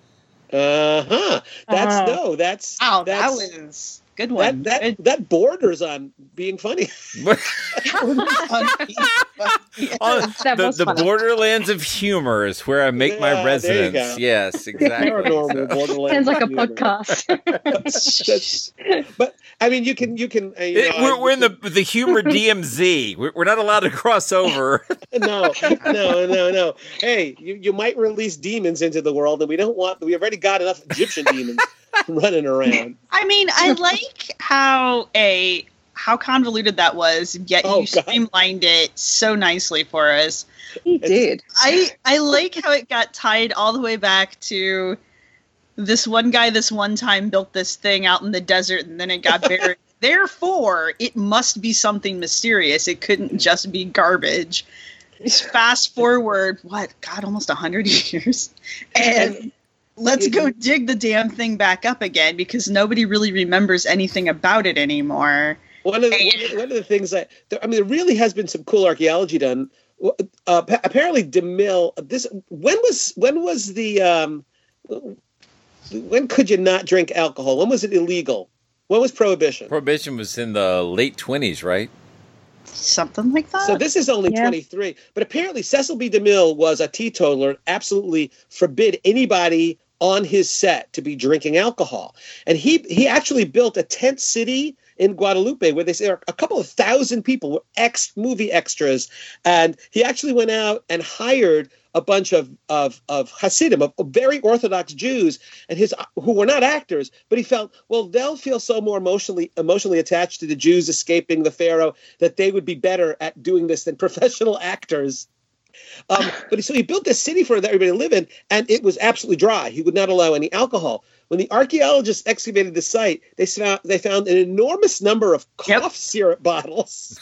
That was good one. That borders on being funny. The borderlands of humor is where I make my residence. Yes, exactly. Paranormal borderlands. Sounds like a podcast. But I mean, you can. We're in the humor DMZ. We're not allowed to cross over. No. Hey, you might release demons into the world, and we don't want. We've already got enough Egyptian demons running around. I mean, I like how convoluted that was, yet you streamlined it so nicely for us. He did. I like how it got tied all the way back to this one guy this one time built this thing out in the desert, and then it got buried. Therefore, it must be something mysterious. It couldn't just be garbage. Just fast forward, almost 100 years. And let's go dig the damn thing back up again, because nobody really remembers anything about it anymore. One of the things there really has been some cool archaeology done. Apparently, DeMille. When could you not drink alcohol? When was it illegal? When was Prohibition? Prohibition was in the late 1920s, right? Something like that. So this is only 23. But apparently Cecil B. DeMille was a teetotaler, absolutely forbid anybody on his set to be drinking alcohol. And he actually built a tent city in Guadalupe where there are a couple of thousand people, movie extras. And he actually went out and hired a bunch of Hasidim, of very Orthodox Jews, and who were not actors, but he felt, well, they'll feel so more emotionally attached to the Jews escaping the Pharaoh that they would be better at doing this than professional actors. So he built this city for everybody to live in, and it was absolutely dry. He would not allow any alcohol. When the archaeologists excavated the site, they found an enormous number of cough syrup bottles.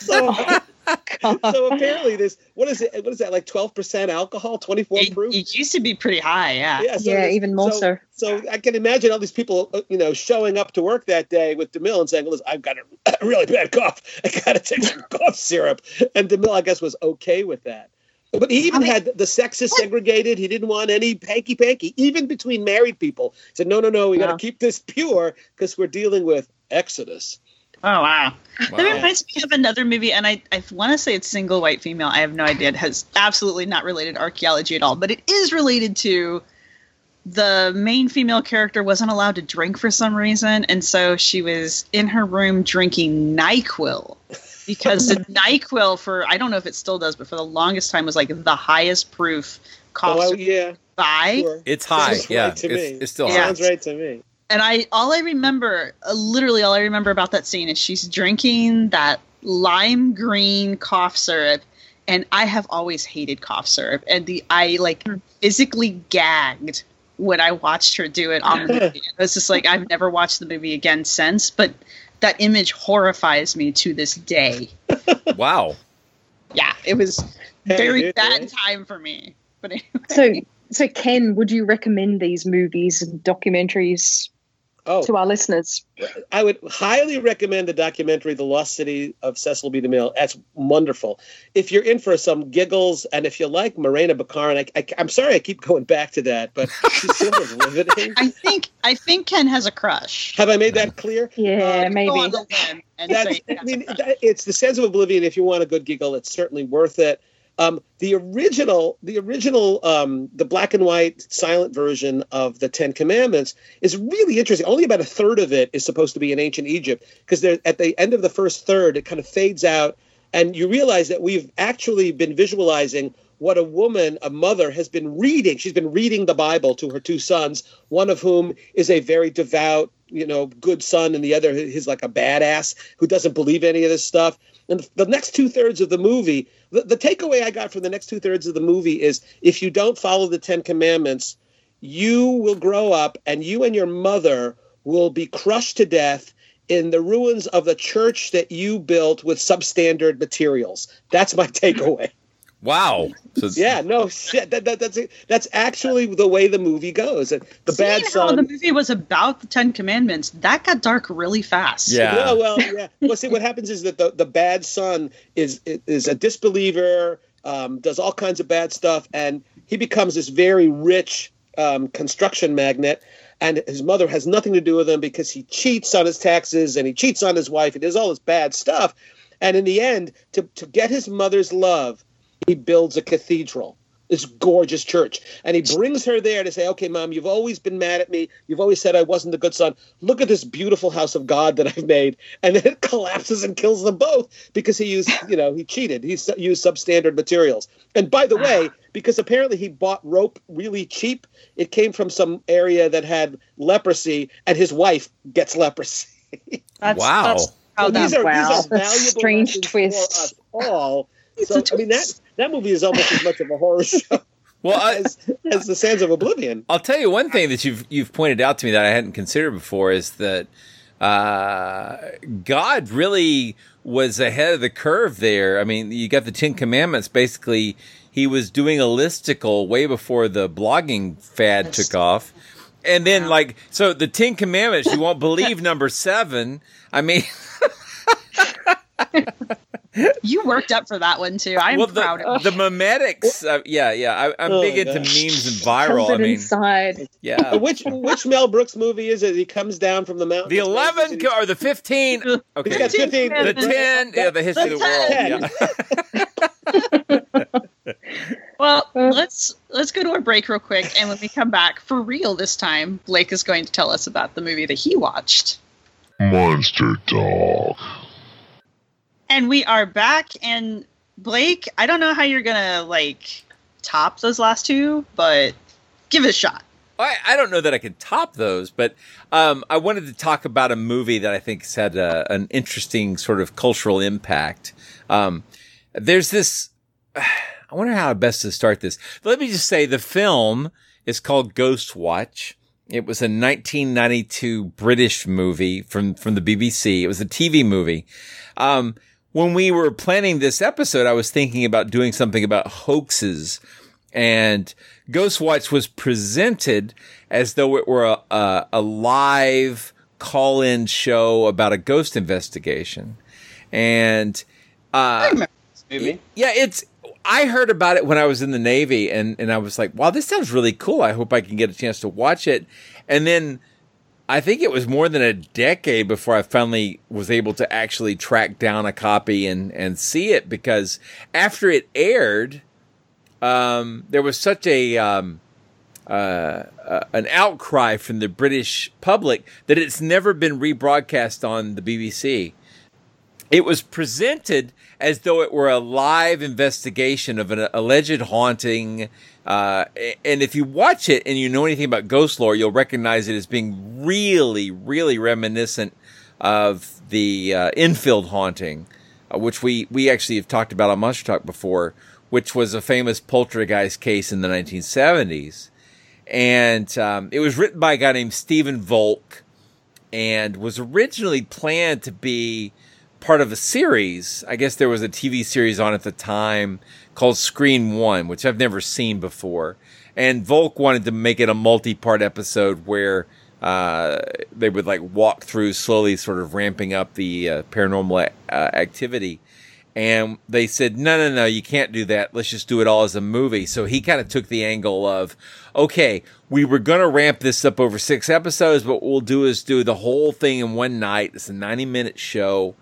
So apparently this, what is that, like 12% alcohol, 24 proof? It used to be pretty high, yeah. Even more so. So I can imagine all these people, showing up to work that day with DeMille and saying, listen, I've got a really bad cough. I got to take some cough syrup. And DeMille, I guess, was okay with that. But he even had the sexes segregated. He didn't want any hanky-panky, even between married people. He said, no, we got to keep this pure because we're dealing with Exodus. Oh, wow. That reminds me of another movie, and I want to say it's Single White Female. I have no idea. It has absolutely not related to archaeology at all, but it is related to the main female character wasn't allowed to drink for some reason, and so she was in her room drinking NyQuil. Because the NyQuil I don't know if it still does, but for the longest time was like the highest proof cough buy. Sure. It's high, right it's still high. Sounds right to me. And literally all I remember about that scene is she's drinking that lime green cough syrup, and I have always hated cough syrup, and I physically gagged when I watched her do it on the movie. It was just like, I've never watched the movie again since, but that image horrifies me to this day. Wow. Yeah, it was very bad time for me. But anyway. So Ken, would you recommend these movies and documentaries to our listeners? I would highly recommend the documentary "The Lost City of Cecil B. DeMille." That's wonderful. If you're in for some giggles, and if you like Morena Baccarin, I'm sorry I keep going back to that, but she's sort of riveting. I think Ken has a crush. Have I made that clear? Yeah, maybe. It's The Sense of Oblivion. If you want a good giggle, it's certainly worth it. The original, the black and white silent version of the Ten Commandments is really interesting. Only about a third of it is supposed to be in ancient Egypt, because at the end of the first third, it kind of fades out, and you realize that we've actually been visualizing what a mother has been reading. She's been reading the Bible to her two sons, one of whom is a very devout, good son, and the other is like a badass who doesn't believe any of this stuff. And the next 2/3 of the movie, the takeaway I got from the next 2/3 of the movie is, if you don't follow the Ten Commandments, you will grow up and you and your mother will be crushed to death in the ruins of the church that you built with substandard materials. That's my takeaway. Wow. So yeah, no shit. That's actually the way the movie goes. The bad son. How the movie was about the Ten Commandments, that got dark really fast. Yeah. Well, yeah. Well, see, what happens is that the bad son is a disbeliever, does all kinds of bad stuff, and he becomes this very rich construction magnate. And his mother has nothing to do with him because he cheats on his taxes and he cheats on his wife. He does all this bad stuff. And in the end, to get his mother's love, he builds a cathedral, this gorgeous church. And he brings her there to say, okay, Mom, you've always been mad at me. You've always said I wasn't a good son. Look at this beautiful house of God that I've made. And then it collapses and kills them both because he used, he cheated. He used substandard materials. And by the way, because apparently he bought rope really cheap, it came from some area that had leprosy, and his wife gets leprosy. Wow. These are valuable strange twist for us all. So, I mean, that movie is almost as much of a horror show as The Sands of Oblivion. I'll tell you one thing that you've pointed out to me that I hadn't considered before is that God really was ahead of the curve there. I mean, you got the Ten Commandments. Basically, he was doing a listicle way before the blogging fad took off. And then, so the Ten Commandments, you won't believe number 7. I mean... You worked up for that one too. I'm proud of you. The memetics. I'm big into memes and viral. I mean, inside. Yeah. Which Mel Brooks movie is it? He comes down from the mountain. The 11 or the 15. Okay. He's got 15. The 10. Yeah, the history of the world. Yeah. Well, let's go to our break real quick, and when we come back, for real this time, Blake is going to tell us about the movie that he watched. Monster Dog. And we are back, and Blake, I don't know how you're gonna top those last two, but give it a shot. I don't know that I could top those, but I wanted to talk about a movie that I think has had an interesting sort of cultural impact. There's this. I wonder how best to start this. Let me just say the film is called Ghost Watch. It was a 1992 British movie from the BBC. It was a TV movie. When we were planning this episode, I was thinking about doing something about hoaxes, and Ghost Watch was presented as though it were a live call-in show about a ghost investigation. And I remember this movie. Yeah, I heard about it when I was in the Navy, and I was like, wow, this sounds really cool. I hope I can get a chance to watch it. And then I think it was more than a decade before I finally was able to actually track down a copy and see it, because after it aired, there was such an outcry from the British public that it's never been rebroadcast on the BBC. It was presented as though it were a live investigation of an alleged haunting. And if you watch it and you know anything about ghost lore, you'll recognize it as being really, really reminiscent of the Enfield haunting, which we actually have talked about on Monster Talk before, which was a famous poltergeist case in the 1970s. And it was written by a guy named Stephen Volk and was originally planned to be part of a series. I guess there was a TV series on at the time called Screen One, which I've never seen before. And Volk wanted to make it a multi-part episode where they would like walk through slowly, sort of ramping up the paranormal activity. And they said, no, you can't do that. Let's just do it all as a movie. So he kind of took the angle of, okay, we were going to ramp this up over 6 episodes, but what we'll do is do the whole thing in one night. It's a 90-minute show.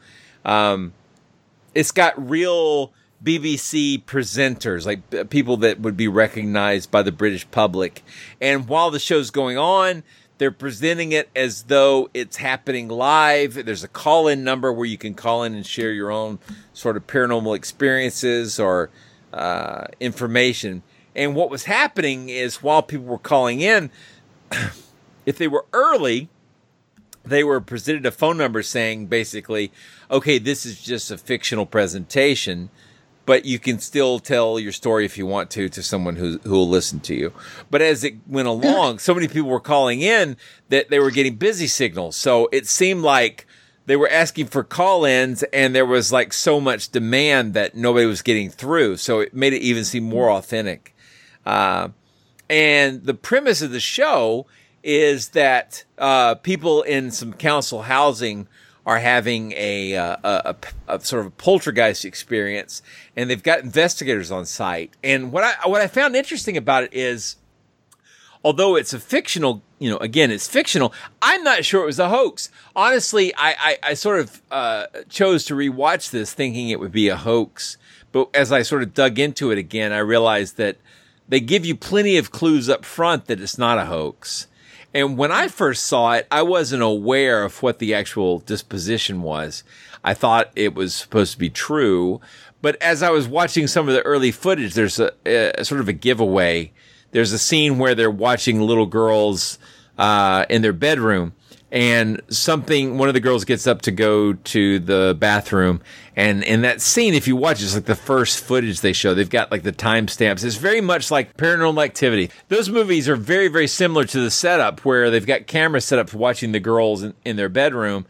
It's got real BBC presenters, like people that would be recognized by the British public. And while the show's going on, they're presenting it as though it's happening live. There's a call-in number where you can call in and share your own sort of paranormal experiences or information. And what was happening is while people were calling in, if they were early, they were presented a phone number saying basically, okay, this is just a fictional presentation, but you can still tell your story if you want to someone who will listen to you. But as it went along, so many people were calling in that they were getting busy signals. So it seemed like they were asking for call-ins and there was like so much demand that nobody was getting through. So it made it even seem more authentic. And the premise of the show is that people in some council housing are having a sort of a poltergeist experience, and they've got investigators on site. And what I found interesting about it is, although it's a fictional, again, it's fictional, I'm not sure it was a hoax. Honestly, I sort of chose to rewatch this thinking it would be a hoax. But as I sort of dug into it again, I realized that they give you plenty of clues up front that it's not a hoax. And when I first saw it, I wasn't aware of what the actual disposition was. I thought it was supposed to be true. But as I was watching some of the early footage, there's a sort of a giveaway. There's a scene where they're watching little girls in their bedroom. And one of the girls gets up to go to the bathroom. And in that scene, if you watch, it's like the first footage they show. They've got like the timestamps. It's very much like Paranormal Activity. Those movies are very, very similar to the setup where they've got cameras set up for watching the girls in their bedroom.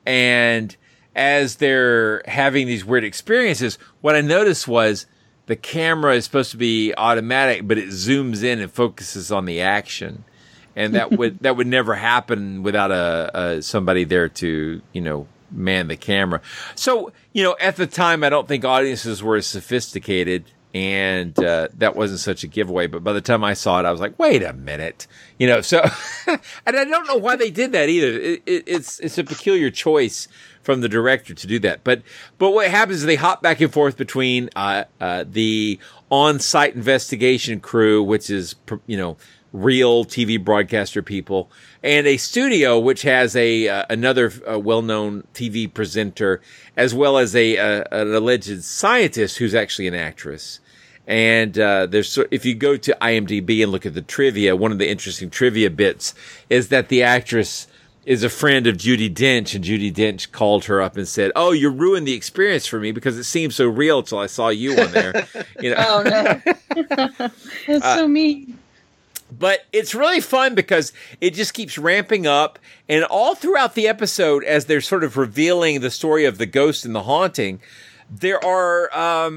And as they're having these weird experiences, what I noticed was the camera is supposed to be automatic, but it zooms in and focuses on the action. And that would never happen without somebody there to, man the camera. So, at the time, I don't think audiences were as sophisticated, and that wasn't such a giveaway. But by the time I saw it, I was like, wait a minute, so, and I don't know why they did that either. It's a peculiar choice from the director to do that. But what happens is they hop back and forth between the on-site investigation crew, which is, real TV broadcaster people, and a studio which has another well-known TV presenter, as well as an alleged scientist who's actually an actress. And if you go to IMDb and look at the trivia, one of the interesting trivia bits is that the actress is a friend of Judi Dench, and Judi Dench called her up and said, "Oh, you ruined the experience for me because it seemed so real till I saw you on there." Oh no, that's so mean. But it's really fun because it just keeps ramping up. And all throughout the episode, as they're sort of revealing the story of the ghost and the haunting, there are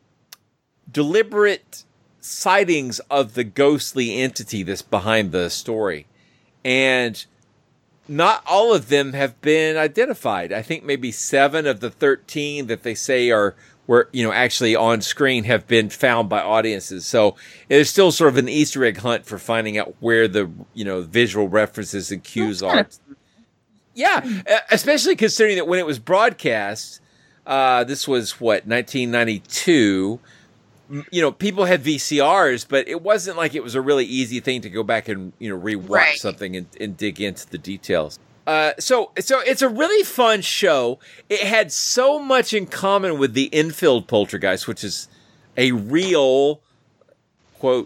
deliberate sightings of the ghostly entity that's behind the story. And not all of them have been identified. I think maybe 7 of the 13 that they say were actually on screen have been found by audiences. So it's still sort of an Easter egg hunt for finding out where the, visual references and cues are. Yeah, especially considering that when it was broadcast, this was 1992. People had VCRs, but it wasn't like it was a really easy thing to go back and, rewatch something and dig into the details. So it's a really fun show. It had so much in common with the Enfield Poltergeist, which is a real, quote,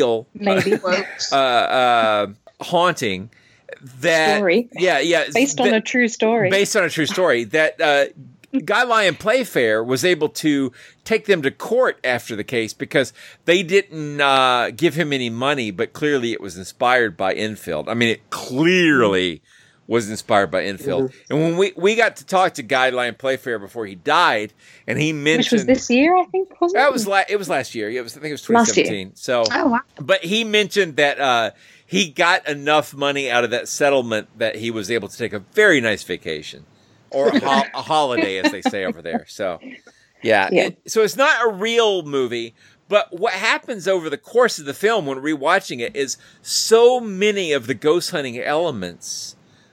haunting. That Story. Yeah. Based on a true story. Based on a true story. That Guy Lyon Playfair was able to take them to court after the case because they didn't give him any money, but clearly it was inspired by Enfield. I mean, it clearly was inspired by Enfield. Mm-hmm. And when we got to talk to Guy Lyon Playfair before he died, and he mentioned... Which was this year, I think, wasn't it? It was last year. I think it was 2017. So, wow. But he mentioned that he got enough money out of that settlement that he was able to take a very nice vacation. Or a holiday, as they say over there. So, yeah. So it's not a real movie, but what happens over the course of the film when rewatching it is so many of the ghost hunting elements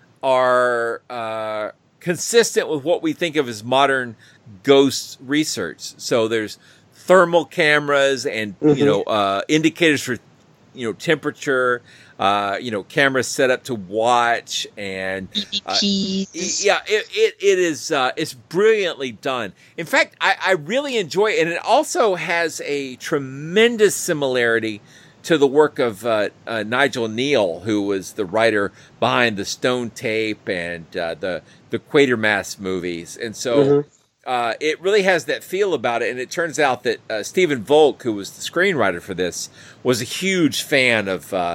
are consistent with what we think of as modern ghost research. So there's thermal cameras and indicators for temperature. Cameras set up to watch, and it's brilliantly done. In fact, I really enjoy it, and it also has a tremendous similarity to the work of Nigel Neal, who was the writer behind the Stone Tape and the Quatermass movies, and so. It really has that feel about it, and it turns out that Stephen Volk, who was the screenwriter for this, was a huge fan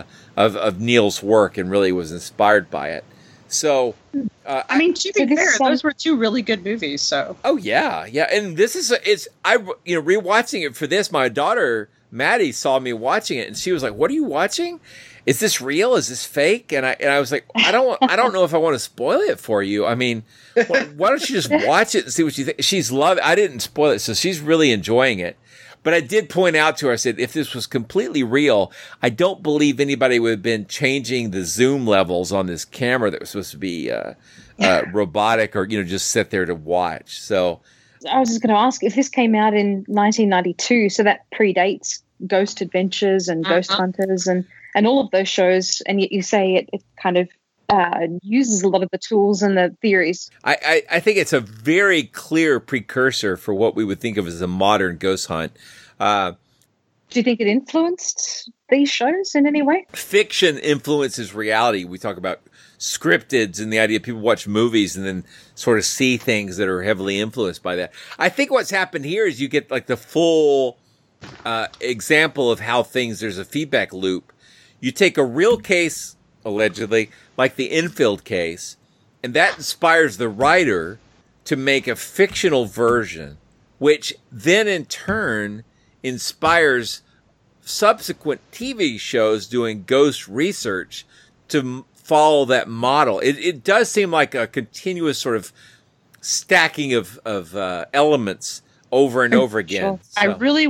of Neil's work and really was inspired by it. So, to be fair, those were two really good movies. So, yeah, and this is rewatching it for this. My daughter Maddie saw me watching it, and she was like, "What are you watching? Is this real? Is this fake?" And I was like, I don't know if I want to spoil it for you. I mean, why don't you just watch it and see what you think? She's loving it. I didn't spoil it, so she's really enjoying it. But I did point out to her, I said, if this was completely real, I don't believe anybody would have been changing the zoom levels on this camera that was supposed to be robotic or, just sit there to watch. So I was just going to ask, if this came out in 1992, so that predates Ghost Adventures and Ghost Hunters and all of those shows, and yet you say it kind of uses a lot of the tools and the theories. I think it's a very clear precursor for what we would think of as a modern ghost hunt. Do you think it influenced these shows in any way? Fiction influences reality. We talk about scripted and the idea people watch movies and then sort of see things that are heavily influenced by that. I think what's happened here is you get like the full example of how there's a feedback loop. You take a real case, allegedly, like the Enfield case, and that inspires the writer to make a fictional version, which then in turn inspires subsequent TV shows doing ghost research to follow that model. It does seem like a continuous sort of stacking of elements over and over again. Sure. So. I really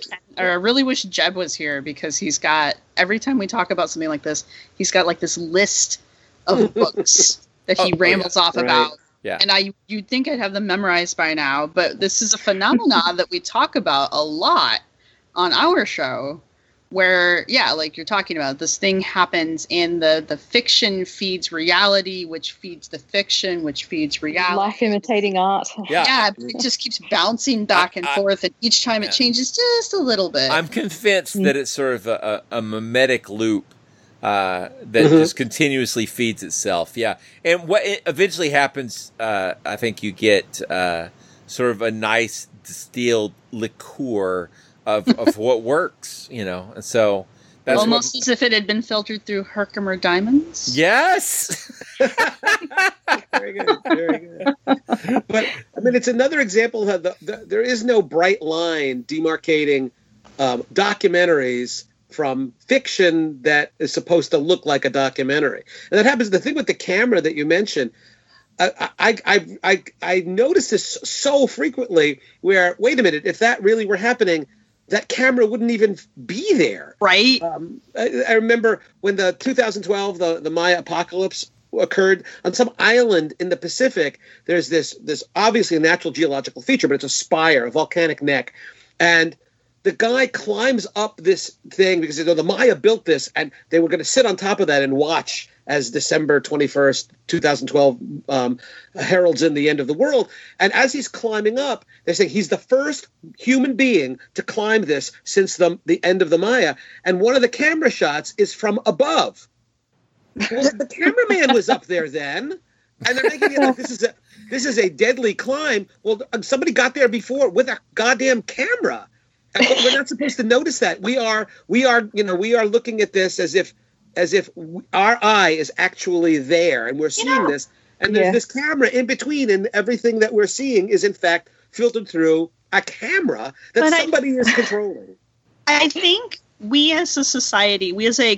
wish Jeb was here, because he's got, every time we talk about something like this, he's got like this list of books that he rambles off about. Yeah. And you'd think I'd have them memorized by now, but this is a phenomenon that we talk about a lot on our show, where, like you're talking about, this thing happens and the fiction feeds reality, which feeds the fiction, which feeds reality. Life imitating art. Yeah, it just keeps bouncing back and forth, and each time it changes just a little bit. I'm convinced that it's sort of a mimetic loop that just continuously feeds itself. Yeah. And what eventually happens, I think you get sort of a nice distilled liqueur of what works, and so that's almost as if it had been filtered through Herkimer diamonds. Yes. Very good, very good. But I mean, it's another example of how there is no bright line demarcating documentaries from fiction that is supposed to look like a documentary, and that happens. The thing with the camera that you mentioned. I notice this so frequently. Where, wait a minute, if that really were happening, that camera wouldn't even be there. Right. I remember when the 2012, the Maya apocalypse occurred on some island in the Pacific. There's this obviously a natural geological feature, but it's a spire, a volcanic neck. And the guy climbs up this thing because the Maya built this, and they were going to sit on top of that and watch as December 21st, 2012 heralds in the end of the world. And as he's climbing up, they're saying he's the first human being to climb this since the end of the Maya. And one of the camera shots is from above. Well, the cameraman was up there then. And they're making it like this is a deadly climb. Well, somebody got there before with a goddamn camera. And we're not supposed to notice that. We are looking at this as if our eye is actually there, and we're seeing this. And there's this camera in between, and everything that we're seeing is in fact filtered through a camera that somebody is controlling. I think we as a society, we as a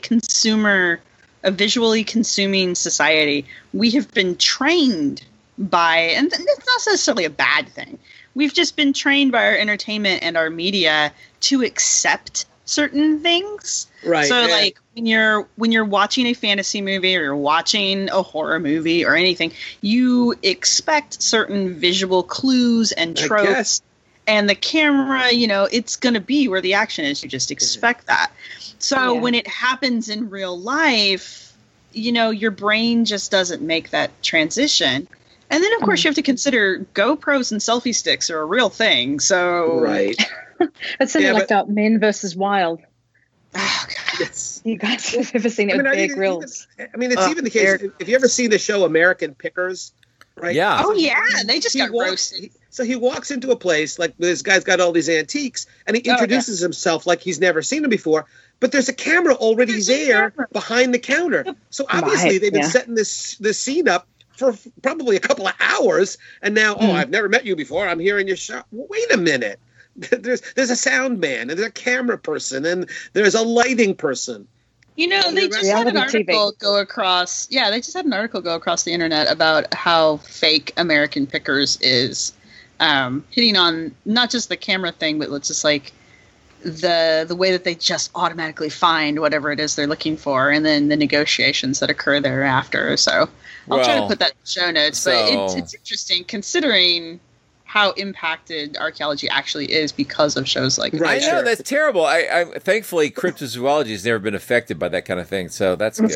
visually consuming society, we have been trained by, and it's not necessarily a bad thing, we've just been trained by our entertainment and our media to accept certain things. Right. So like when you're watching a fantasy movie or you're watching a horror movie or anything, you expect certain visual clues and tropes. And the camera, it's going to be where the action is. You just expect that. So when it happens in real life, your brain just doesn't make that transition. And then, of course, you have to consider GoPros and selfie sticks are a real thing. So right. It's something like that Men vs. Wild. Oh, God. Yes. You guys have ever seen it with Bear Grylls? It's even the case. If you ever seen the show American Pickers, right? Yeah. Oh, yeah. They just got roasted. So he walks into a place, like this guy's got all these antiques, and he introduces himself like he's never seen him before. But there's a camera already there behind the counter. So obviously they've been setting this scene up for probably a couple of hours. And now, I've never met you before. I'm here in your shop. Wait a mined. There's a sound man, and there's a camera person, and there's a lighting person. They just had an article go across. Yeah, they just had an article go across the internet about how fake American Pickers is, hitting on not just the camera thing, but it's just like the way that they just automatically find whatever it is they're looking for, and then the negotiations that occur thereafter. So I'll try to put that in the show notes. But it's interesting considering how impacted archaeology actually is because of shows like I know, that's terrible. I thankfully cryptozoology has never been affected by that kind of thing, so that's good.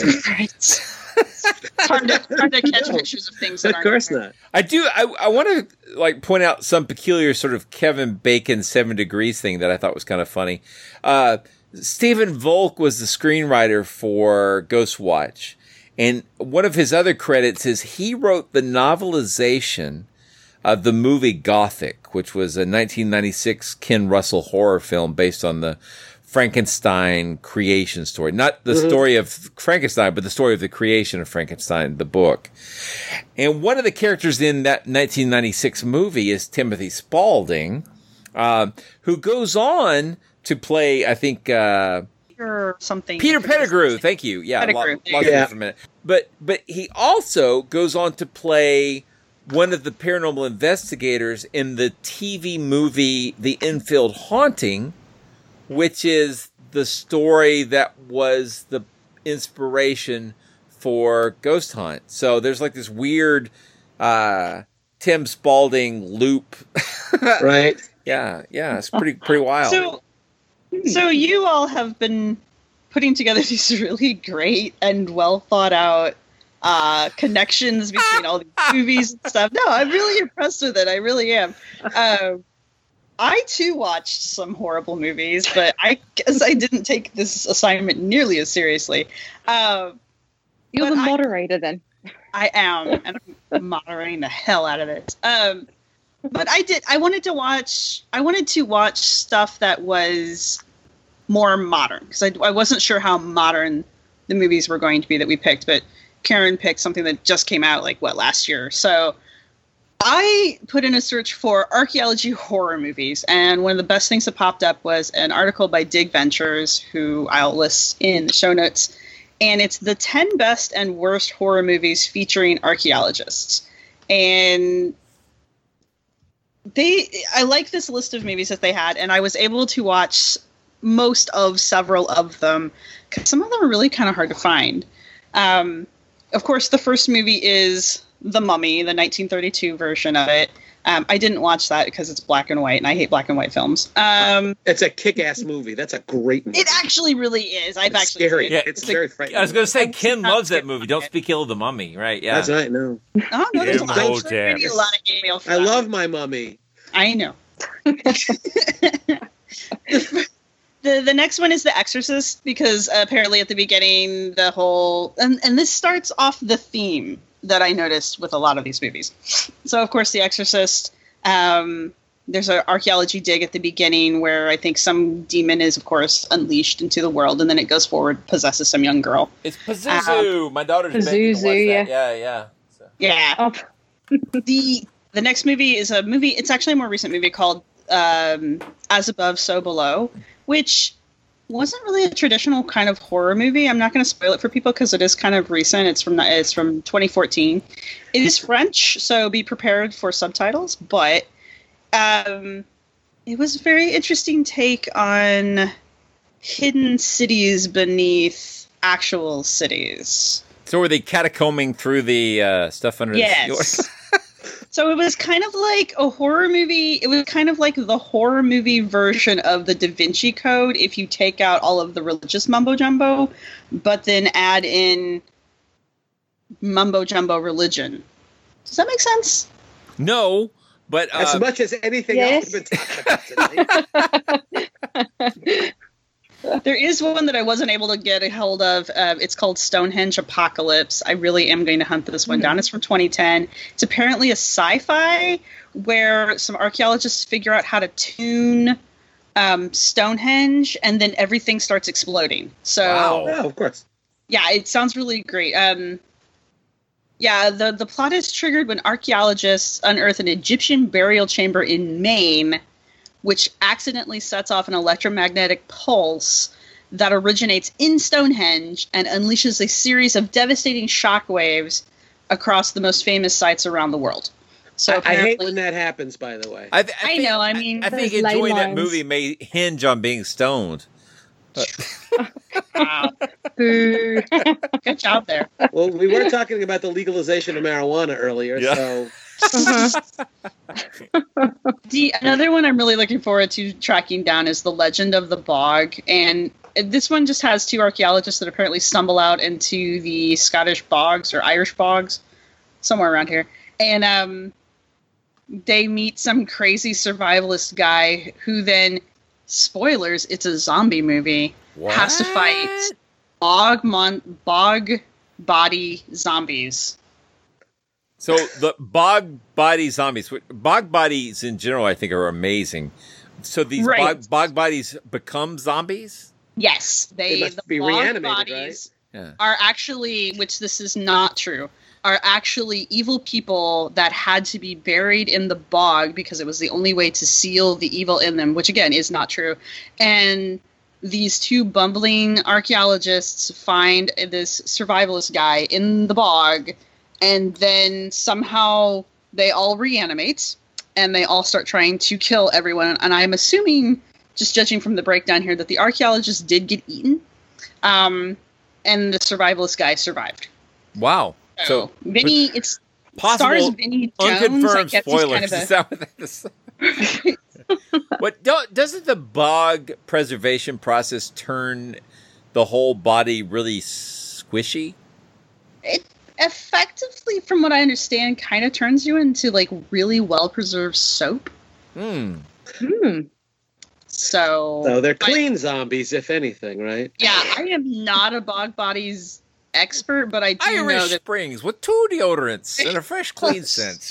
It's hard to catch pictures of things that aren't. Of course not. I want to point out some peculiar sort of Kevin Bacon 7 Degrees thing that I thought was kind of funny. Stephen Volk was the screenwriter for Ghostwatch, and one of his other credits is he wrote the novelization of the movie Gothic, which was a 1996 Ken Russell horror film based on the Frankenstein creation story. Not the story of Frankenstein, but the story of the creation of Frankenstein, the book. And one of the characters in that 1996 movie is Timothy Spaulding, who goes on to play, I think, Peter Pettigrew. Thank you. Yeah, Pettigrew. Lost it for a minute. But he also goes on to play one of the paranormal investigators in the TV movie The Enfield Haunting, which is the story that was the inspiration for Ghost Hunt. So there's like this weird Tim Spaulding loop. Right. Yeah, it's pretty wild. So you all have been putting together these really great and well thought out connections between all these movies and stuff. No, I'm really impressed with it. I really am. I too watched some horrible movies, but I guess I didn't take this assignment nearly as seriously. You're the moderator then. I am, and I'm moderating the hell out of it. But I wanted to watch stuff that was more modern, because I wasn't sure how modern the movies were going to be that we picked, but Karen picked something that just came out last year. So I put in a search for archaeology horror movies, and one of the best things that popped up was an article by Dig Ventures, who I'll list in the show notes, and it's the 10 best and worst horror movies featuring archaeologists. And I like this list of movies that they had, and I was able to watch most of several of them, because some of them are really kind of hard to find. Of course, the first movie is The Mummy, the 1932 version of it. I didn't watch that because it's black and white, and I hate black and white films. It's a kick-ass movie. That's a great movie. It actually really is. It's scary. Yeah, it's very frightening. I was going to say, Ken loves that movie. Don't speak ill of The Mummy, right? Yeah, that's right. No. Oh no, there's a lot of hate mail for I that. love My Mummy. I know. The next one is The Exorcist, because apparently at the beginning the whole and this starts off the theme. that I noticed with a lot of these movies. So, of course, The Exorcist. There's an archaeology dig at the beginning where I think some demon is, of course, unleashed into the world, and then it goes forward, possesses some young girl. It's Pazuzu. My daughter's begging to watch that. Yeah. So. Yeah. Oh. The next movie is a movie. It's actually a more recent movie called As Above, So Below, which wasn't really a traditional kind of horror movie. I'm not going to spoil it for people because it is kind of recent. It's from 2014. It is French, so be prepared for subtitles. But it was a very interesting take on hidden cities beneath actual cities. So were they catacombing through the stuff under the floor? So it was kind of like a horror movie. It was kind of like the horror movie version of the Da Vinci Code if you take out all of the religious mumbo-jumbo, but then add in mumbo-jumbo religion. Does that make sense? No, but... as much as anything else we've been talking about tonight. There is one that I wasn't able to get a hold of. It's called Stonehenge Apocalypse. I really am going to hunt this one down. It's from 2010. It's apparently a sci-fi where some archaeologists figure out how to tune Stonehenge, and then everything starts exploding. So, yeah, of course. Yeah, it sounds really great. The plot is triggered when archaeologists unearth an Egyptian burial chamber in Maine, which accidentally sets off an electromagnetic pulse that originates in Stonehenge and unleashes a series of devastating shockwaves across the most famous sites around the world. So I hate when that happens, by the way. I think enjoying that movie may hinge on being stoned. Wow. Good job there. Well, we were talking about the legalization of marijuana earlier, so... Another one I'm really looking forward to tracking down is The Legend of the Bog, and this one just has two archaeologists that apparently stumble out into the Scottish bogs or Irish bogs, somewhere around here, and they meet some crazy survivalist guy who then, spoilers, it's a zombie movie, has to fight bog body zombies. So the bog body zombies, bog bodies in general, I think are amazing. So these bog bodies become zombies? Yes, they must be bog reanimated, bodies right? are actually, which this is not true, are actually evil people that had to be buried in the bog because it was the only way to seal the evil in them, which again is not true. And these two bumbling archaeologists find this survivalist guy in the bog, and then somehow they all reanimate, and they all start trying to kill everyone. And I'm assuming, just judging from the breakdown here, that the archaeologists did get eaten, and the survivalist guy survived. Wow. So Vinny, it's stars Vinny Jones. Unconfirmed spoilers. Is that what that is? What doesn't the bog preservation process turn the whole body really squishy? It effectively, from what I understand, kind of turns you into like really well preserved soap. So they're clean zombies, if anything, right? Yeah, I am not a bog bodies expert, but I do Irish know that Springs with 2 deodorants and a fresh, clean scent.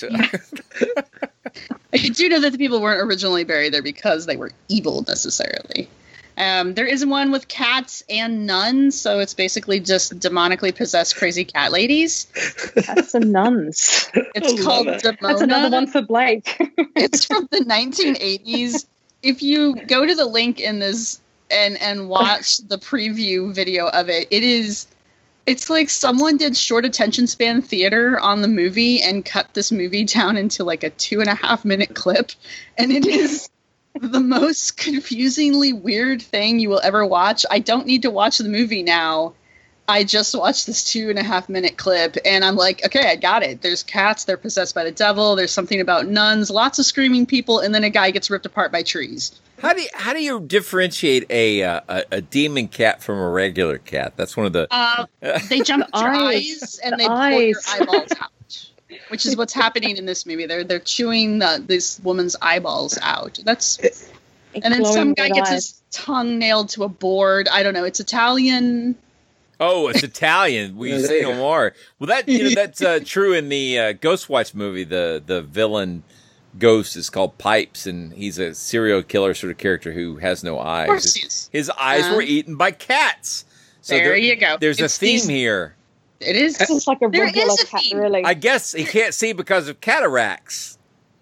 I do know that the people weren't originally buried there because they were evil necessarily. There is one with cats and nuns, so it's basically just demonically possessed crazy cat ladies. Cats and nuns. It's called Demona. That's another one for Blake. It's from the 1980s. If you go to the link in this and watch the preview video of it, it's like someone did short attention span theater on the movie and cut this movie down into like a 2.5-minute clip. And it is the most confusingly weird thing you will ever watch. I don't need to watch the movie now. I just watched this 2.5-minute clip and I'm like, okay, I got it. There's cats. They're possessed by the devil. There's something about nuns, lots of screaming people. And then a guy gets ripped apart by trees. How do you differentiate a demon cat from a regular cat? That's one of the. They jump your eyes and they pull your eyeballs out, which is what's happening in this movie. They're chewing this woman's eyeballs out. And then some guy gets his tongue nailed to a board. I don't know. It's Italian. Oh, it's Italian. We say no more. Well, that's true in the Ghostwatch movie. The villain ghost is called Pipes, and he's a serial killer sort of character who has no eyes. His eyes were eaten by cats. So there you go. There's a theme here. It is. It's like a regular cat, really. I guess he can't see because of cataracts.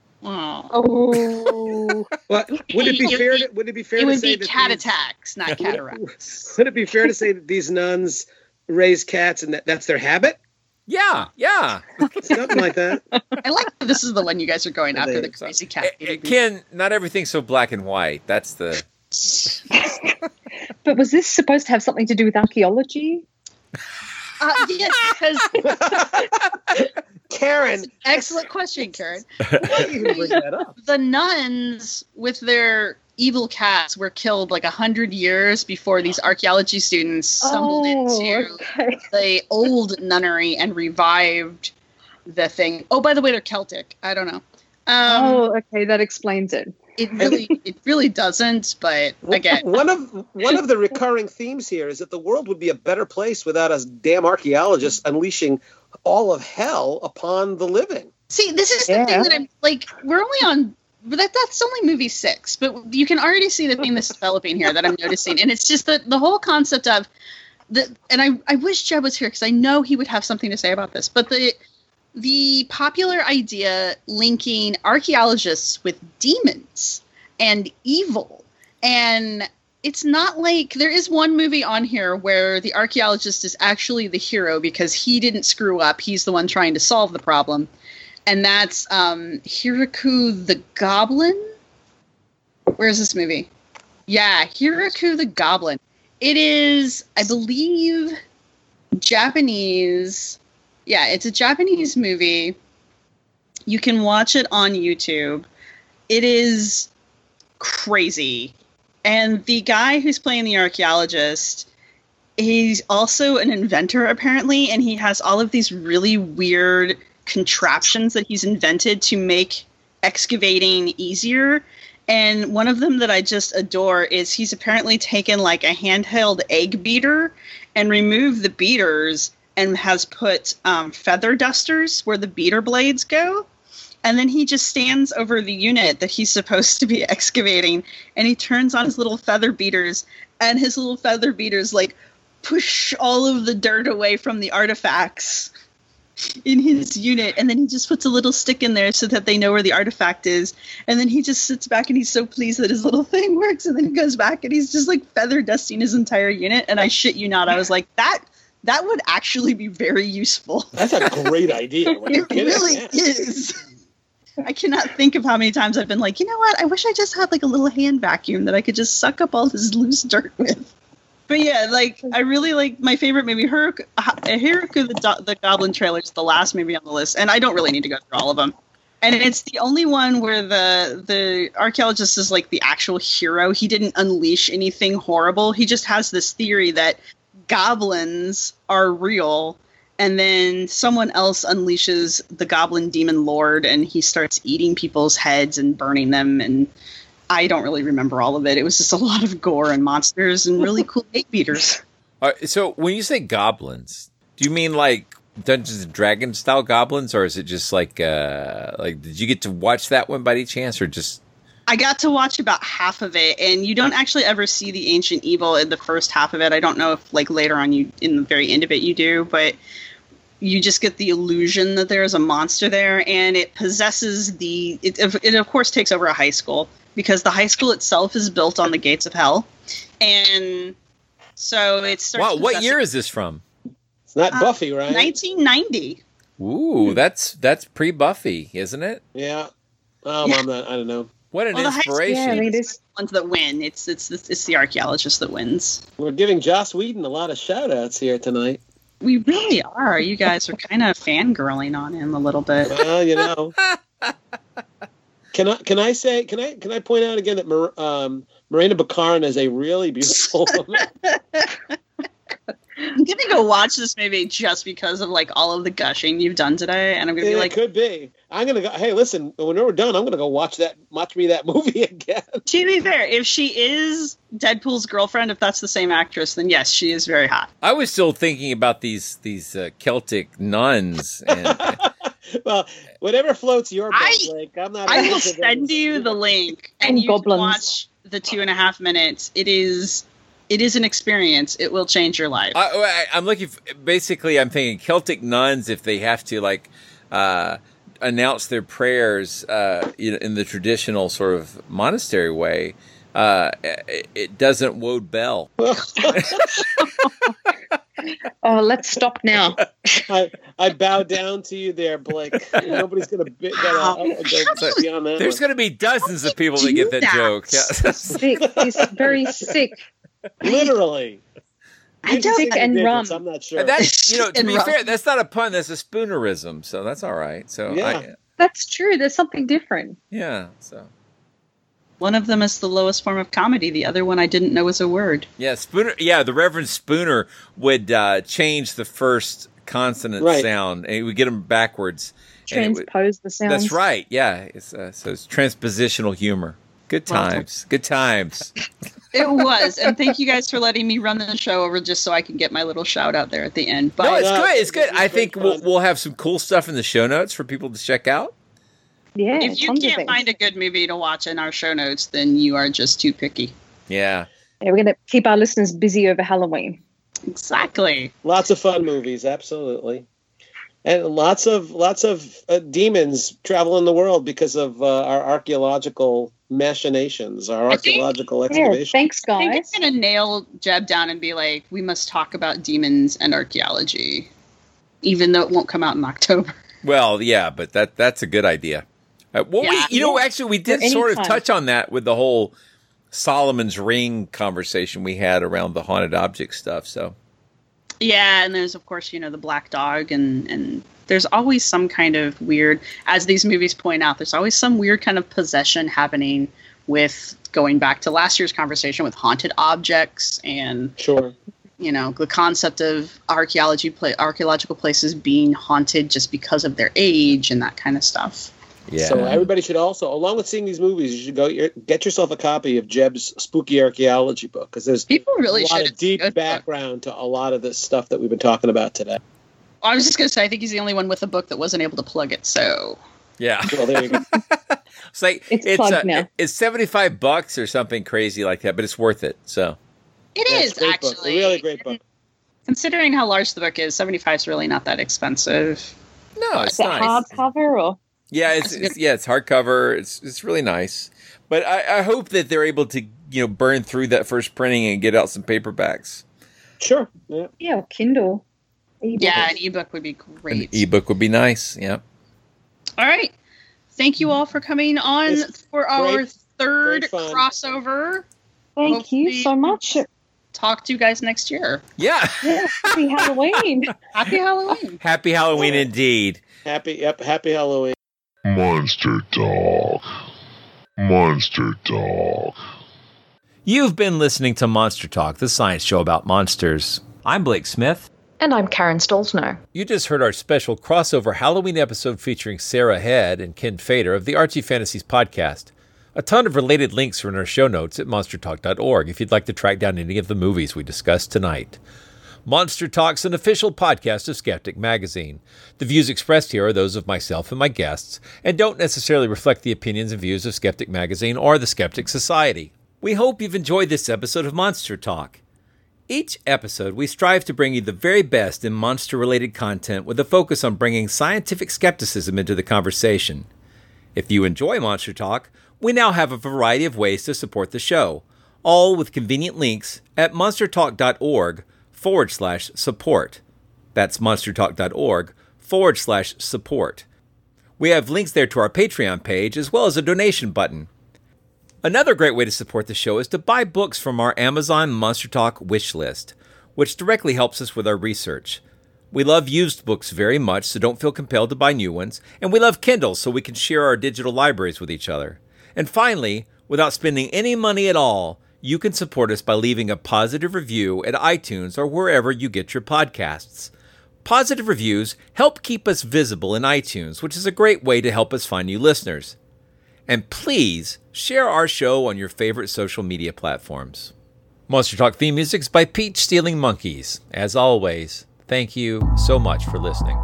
Oh. Well, would it be fair to say that cat attacks, not cataracts? Would it be fair to say that these nuns raise cats and that's their habit? Yeah. Something like that. I like that this is the one you guys are going after, the crazy cat. Ken, not everything's so black and white. That's the... But was this supposed to have something to do with archaeology? Yes, because Karen. Excellent question, Karen. Why do you bring that up? The nuns with their evil cats were killed like 100 years before these archaeology students stumbled into the old nunnery and revived the thing. Oh, by the way, they're Celtic. I don't know. Okay, that explains it. It really doesn't, but again, one of the recurring themes here is that the world would be a better place without us damn archaeologists unleashing all of hell upon the living. See, this is the thing that I'm like, we're only on, that's only movie 6, but you can already see the theme that's developing here that I'm noticing, and it's just the whole concept of and I wish Jeb was here because I know he would have something to say about this, but the popular idea linking archaeologists with demons and evil. And it's not like there is one movie on here where the archaeologist is actually the hero because he didn't screw up. He's the one trying to solve the problem. And that's Hiraku the Goblin. Where's this movie? Yeah, Hiraku the Goblin. It is, I believe, Japanese. Yeah, it's a Japanese movie. You can watch it on YouTube. It is crazy. And the guy who's playing the archaeologist, he's also an inventor, apparently, and he has all of these really weird contraptions that he's invented to make excavating easier. And one of them that I just adore is he's apparently taken like a handheld egg beater and removed the beaters and has put feather dusters where the beater blades go. And then he just stands over the unit that he's supposed to be excavating, and he turns on his little feather beaters, and his little feather beaters like push all of the dirt away from the artifacts in his unit, and then he just puts a little stick in there so that they know where the artifact is, and then he just sits back and he's so pleased that his little thing works, and then he goes back and he's just like feather dusting his entire unit. And I shit you not, I was like, that would actually be very useful. That's a great idea. It really is. I cannot think of how many times I've been like, you know what? I wish I just had like a little hand vacuum that I could just suck up all this loose dirt with. But yeah, like I really like my favorite movie, Hiraku the Goblin trailer is the last movie on the list, and I don't really need to go through all of them. And it's the only one where the archaeologist is like the actual hero. He didn't unleash anything horrible. He just has this theory that goblins are real, and then someone else unleashes the goblin demon lord, and he starts eating people's heads and burning them. And I don't really remember all of it. It was just a lot of gore and monsters and really cool egg beaters. So when you say goblins, do you mean like Dungeons and Dragons style goblins, or is it just like did you get to watch that one by any chance, or just? I got to watch about half of it, and you don't actually ever see the ancient evil in the first half of it. I don't know if like later on in the very end of it you do, but you just get the illusion that there is a monster there, and it possesses it of course takes over a high school, because the high school itself is built on the gates of hell. And so it starts. Wow, what year is this from? It's not Buffy, right? 1990. Ooh, that's pre-Buffy, isn't it? Yeah. I don't know. What an inspiration! It is ones that win. It's the archaeologist that wins. We're giving Joss Whedon a lot of shout outs here tonight. We really are. You guys are kind of fangirling on him a little bit. Well, you know. Can I point out again that Morena Baccarin is a really beautiful woman? I'm gonna go watch this movie just because of like all of the gushing you've done today, and I'm gonna be like, it could be. I'm gonna go. Hey, listen, when we're done, I'm gonna go watch me that movie again. To be fair, if she is Deadpool's girlfriend, if that's the same actress, then yes, she is very hot. I was still thinking about these Celtic nuns. And, well, whatever floats your boat, Blake. I'm not. I will send you the link, and you can watch the 2.5 minutes. It is an experience. It will change your life. I'm looking. Basically, I'm thinking Celtic nuns if they have to like announce their prayers, in the traditional sort of monastery way. It doesn't wode bell. Oh, let's stop now. I bow down to you there, Blake. Nobody's going to go beyond that. There's going to be dozens of people that get that joke. Yeah. Sick. He's very sick. Literally. Sick and rum. I'm not sure. That's, to be fair, that's not a pun. That's a spoonerism. So that's all right. So yeah. That's true. There's something different. Yeah. So. One of them is the lowest form of comedy. The other one I didn't know was a word. Yeah, Spooner. Yeah, the Reverend Spooner would change the first consonant sound, and he would get them backwards. Transpose the sounds. That's right. Yeah, so it's transpositional humor. Good times. Good times. It was, and thank you guys for letting me run the show over just so I can get my little shout out there at the end. No, it's good. It's good. I think we'll have some cool stuff in the show notes for people to check out. Yeah, if you can't find a good movie to watch in our show notes, then you are just too picky. Yeah. Yeah, we're going to keep our listeners busy over Halloween. Exactly. Lots of fun movies, absolutely. And lots of demons travel in the world because of our archaeological machinations, our archaeological excavations. Yeah, thanks, guys. I think I'm going to nail Jeb down and be like, we must talk about demons and archaeology, even though it won't come out in October. Well, yeah, but that's a good idea. Actually, we did sort of touch on that with the whole Solomon's Ring conversation we had around the haunted object stuff. So, yeah, and there's of course the black dog, and there's always some kind of weird, as these movies point out, there's always some weird kind of possession happening with going back to last year's conversation with haunted objects and sure. The concept of archaeological places being haunted just because of their age and that kind of stuff. Yeah. So everybody should also, along with seeing these movies, you should go get yourself a copy of Jeb's Spooky Archaeology book, because there's a lot of deep background to a lot of this stuff that we've been talking about today. I was just going to say, I think he's the only one with a book that wasn't able to plug it. So yeah, well, there you go. It's like it's $75 or something crazy like that, but it's worth it. So it is actually a really great book. Considering how large the book is, $75 is really not that expensive. No, it's nice. Hardcover or. Yeah, it's hardcover. It's really nice, but I hope that they're able to burn through that first printing and get out some paperbacks. Sure. Yeah, Kindle. Yeah, an ebook would be great. An ebook would be nice. Yeah. All right. Thank you all for coming on for our third crossover. Thank you so much. Talk to you guys next year. Yeah. Happy Halloween. Happy Halloween. Happy Halloween indeed. Happy Halloween. Monster Talk. Monster Talk. You've been listening to Monster Talk, the science show about monsters. I'm Blake Smith. And I'm Karen Stolzno. You just heard our special crossover Halloween episode featuring Sarah Head and Ken Fader of the Archie Fantasies podcast. A ton of related links are in our show notes at monstertalk.org if you'd like to track down any of the movies we discussed tonight. Monster Talk's an official podcast of Skeptic Magazine. The views expressed here are those of myself and my guests, and don't necessarily reflect the opinions and views of Skeptic Magazine or the Skeptic Society. We hope you've enjoyed this episode of Monster Talk. Each episode, we strive to bring you the very best in monster-related content with a focus on bringing scientific skepticism into the conversation. If you enjoy Monster Talk, we now have a variety of ways to support the show, all with convenient links at monstertalk.org/support. That's monstertalk.org/support. We have links there to our Patreon page as well as a donation button. Another great way to support the show is to buy books from our Amazon Monster Talk wish list, which directly helps us with our research. We love used books very much, so don't feel compelled to buy new ones, and we love Kindle so we can share our digital libraries with each other. And finally, without spending any money at all, you can support us by leaving a positive review at iTunes or wherever you get your podcasts. Positive reviews help keep us visible in iTunes, which is a great way to help us find new listeners. And please share our show on your favorite social media platforms. Monster Talk theme music is by Peach Stealing Monkeys. As always, thank you so much for listening.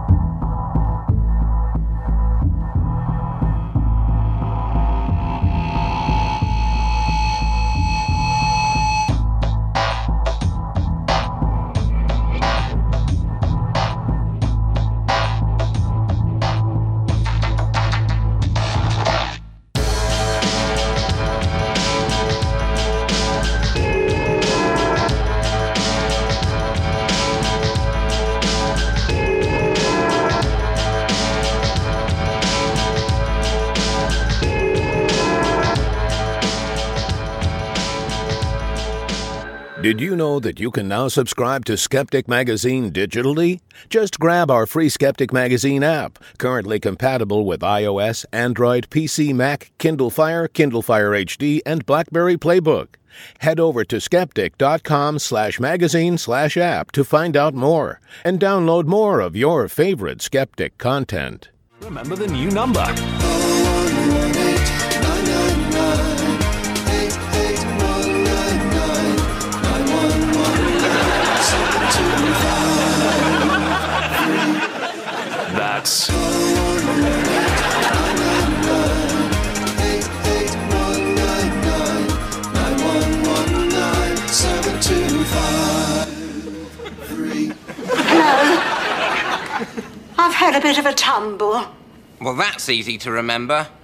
Did you know that you can now subscribe to Skeptic Magazine digitally? Just grab our free Skeptic Magazine app, currently compatible with iOS, Android, PC, Mac, Kindle Fire, Kindle Fire HD, and BlackBerry Playbook. Head over to skeptic.com/magazine/app to find out more and download more of your favorite Skeptic content. Remember the new number. That's I've had a bit of a tumble. Well, that's easy to remember.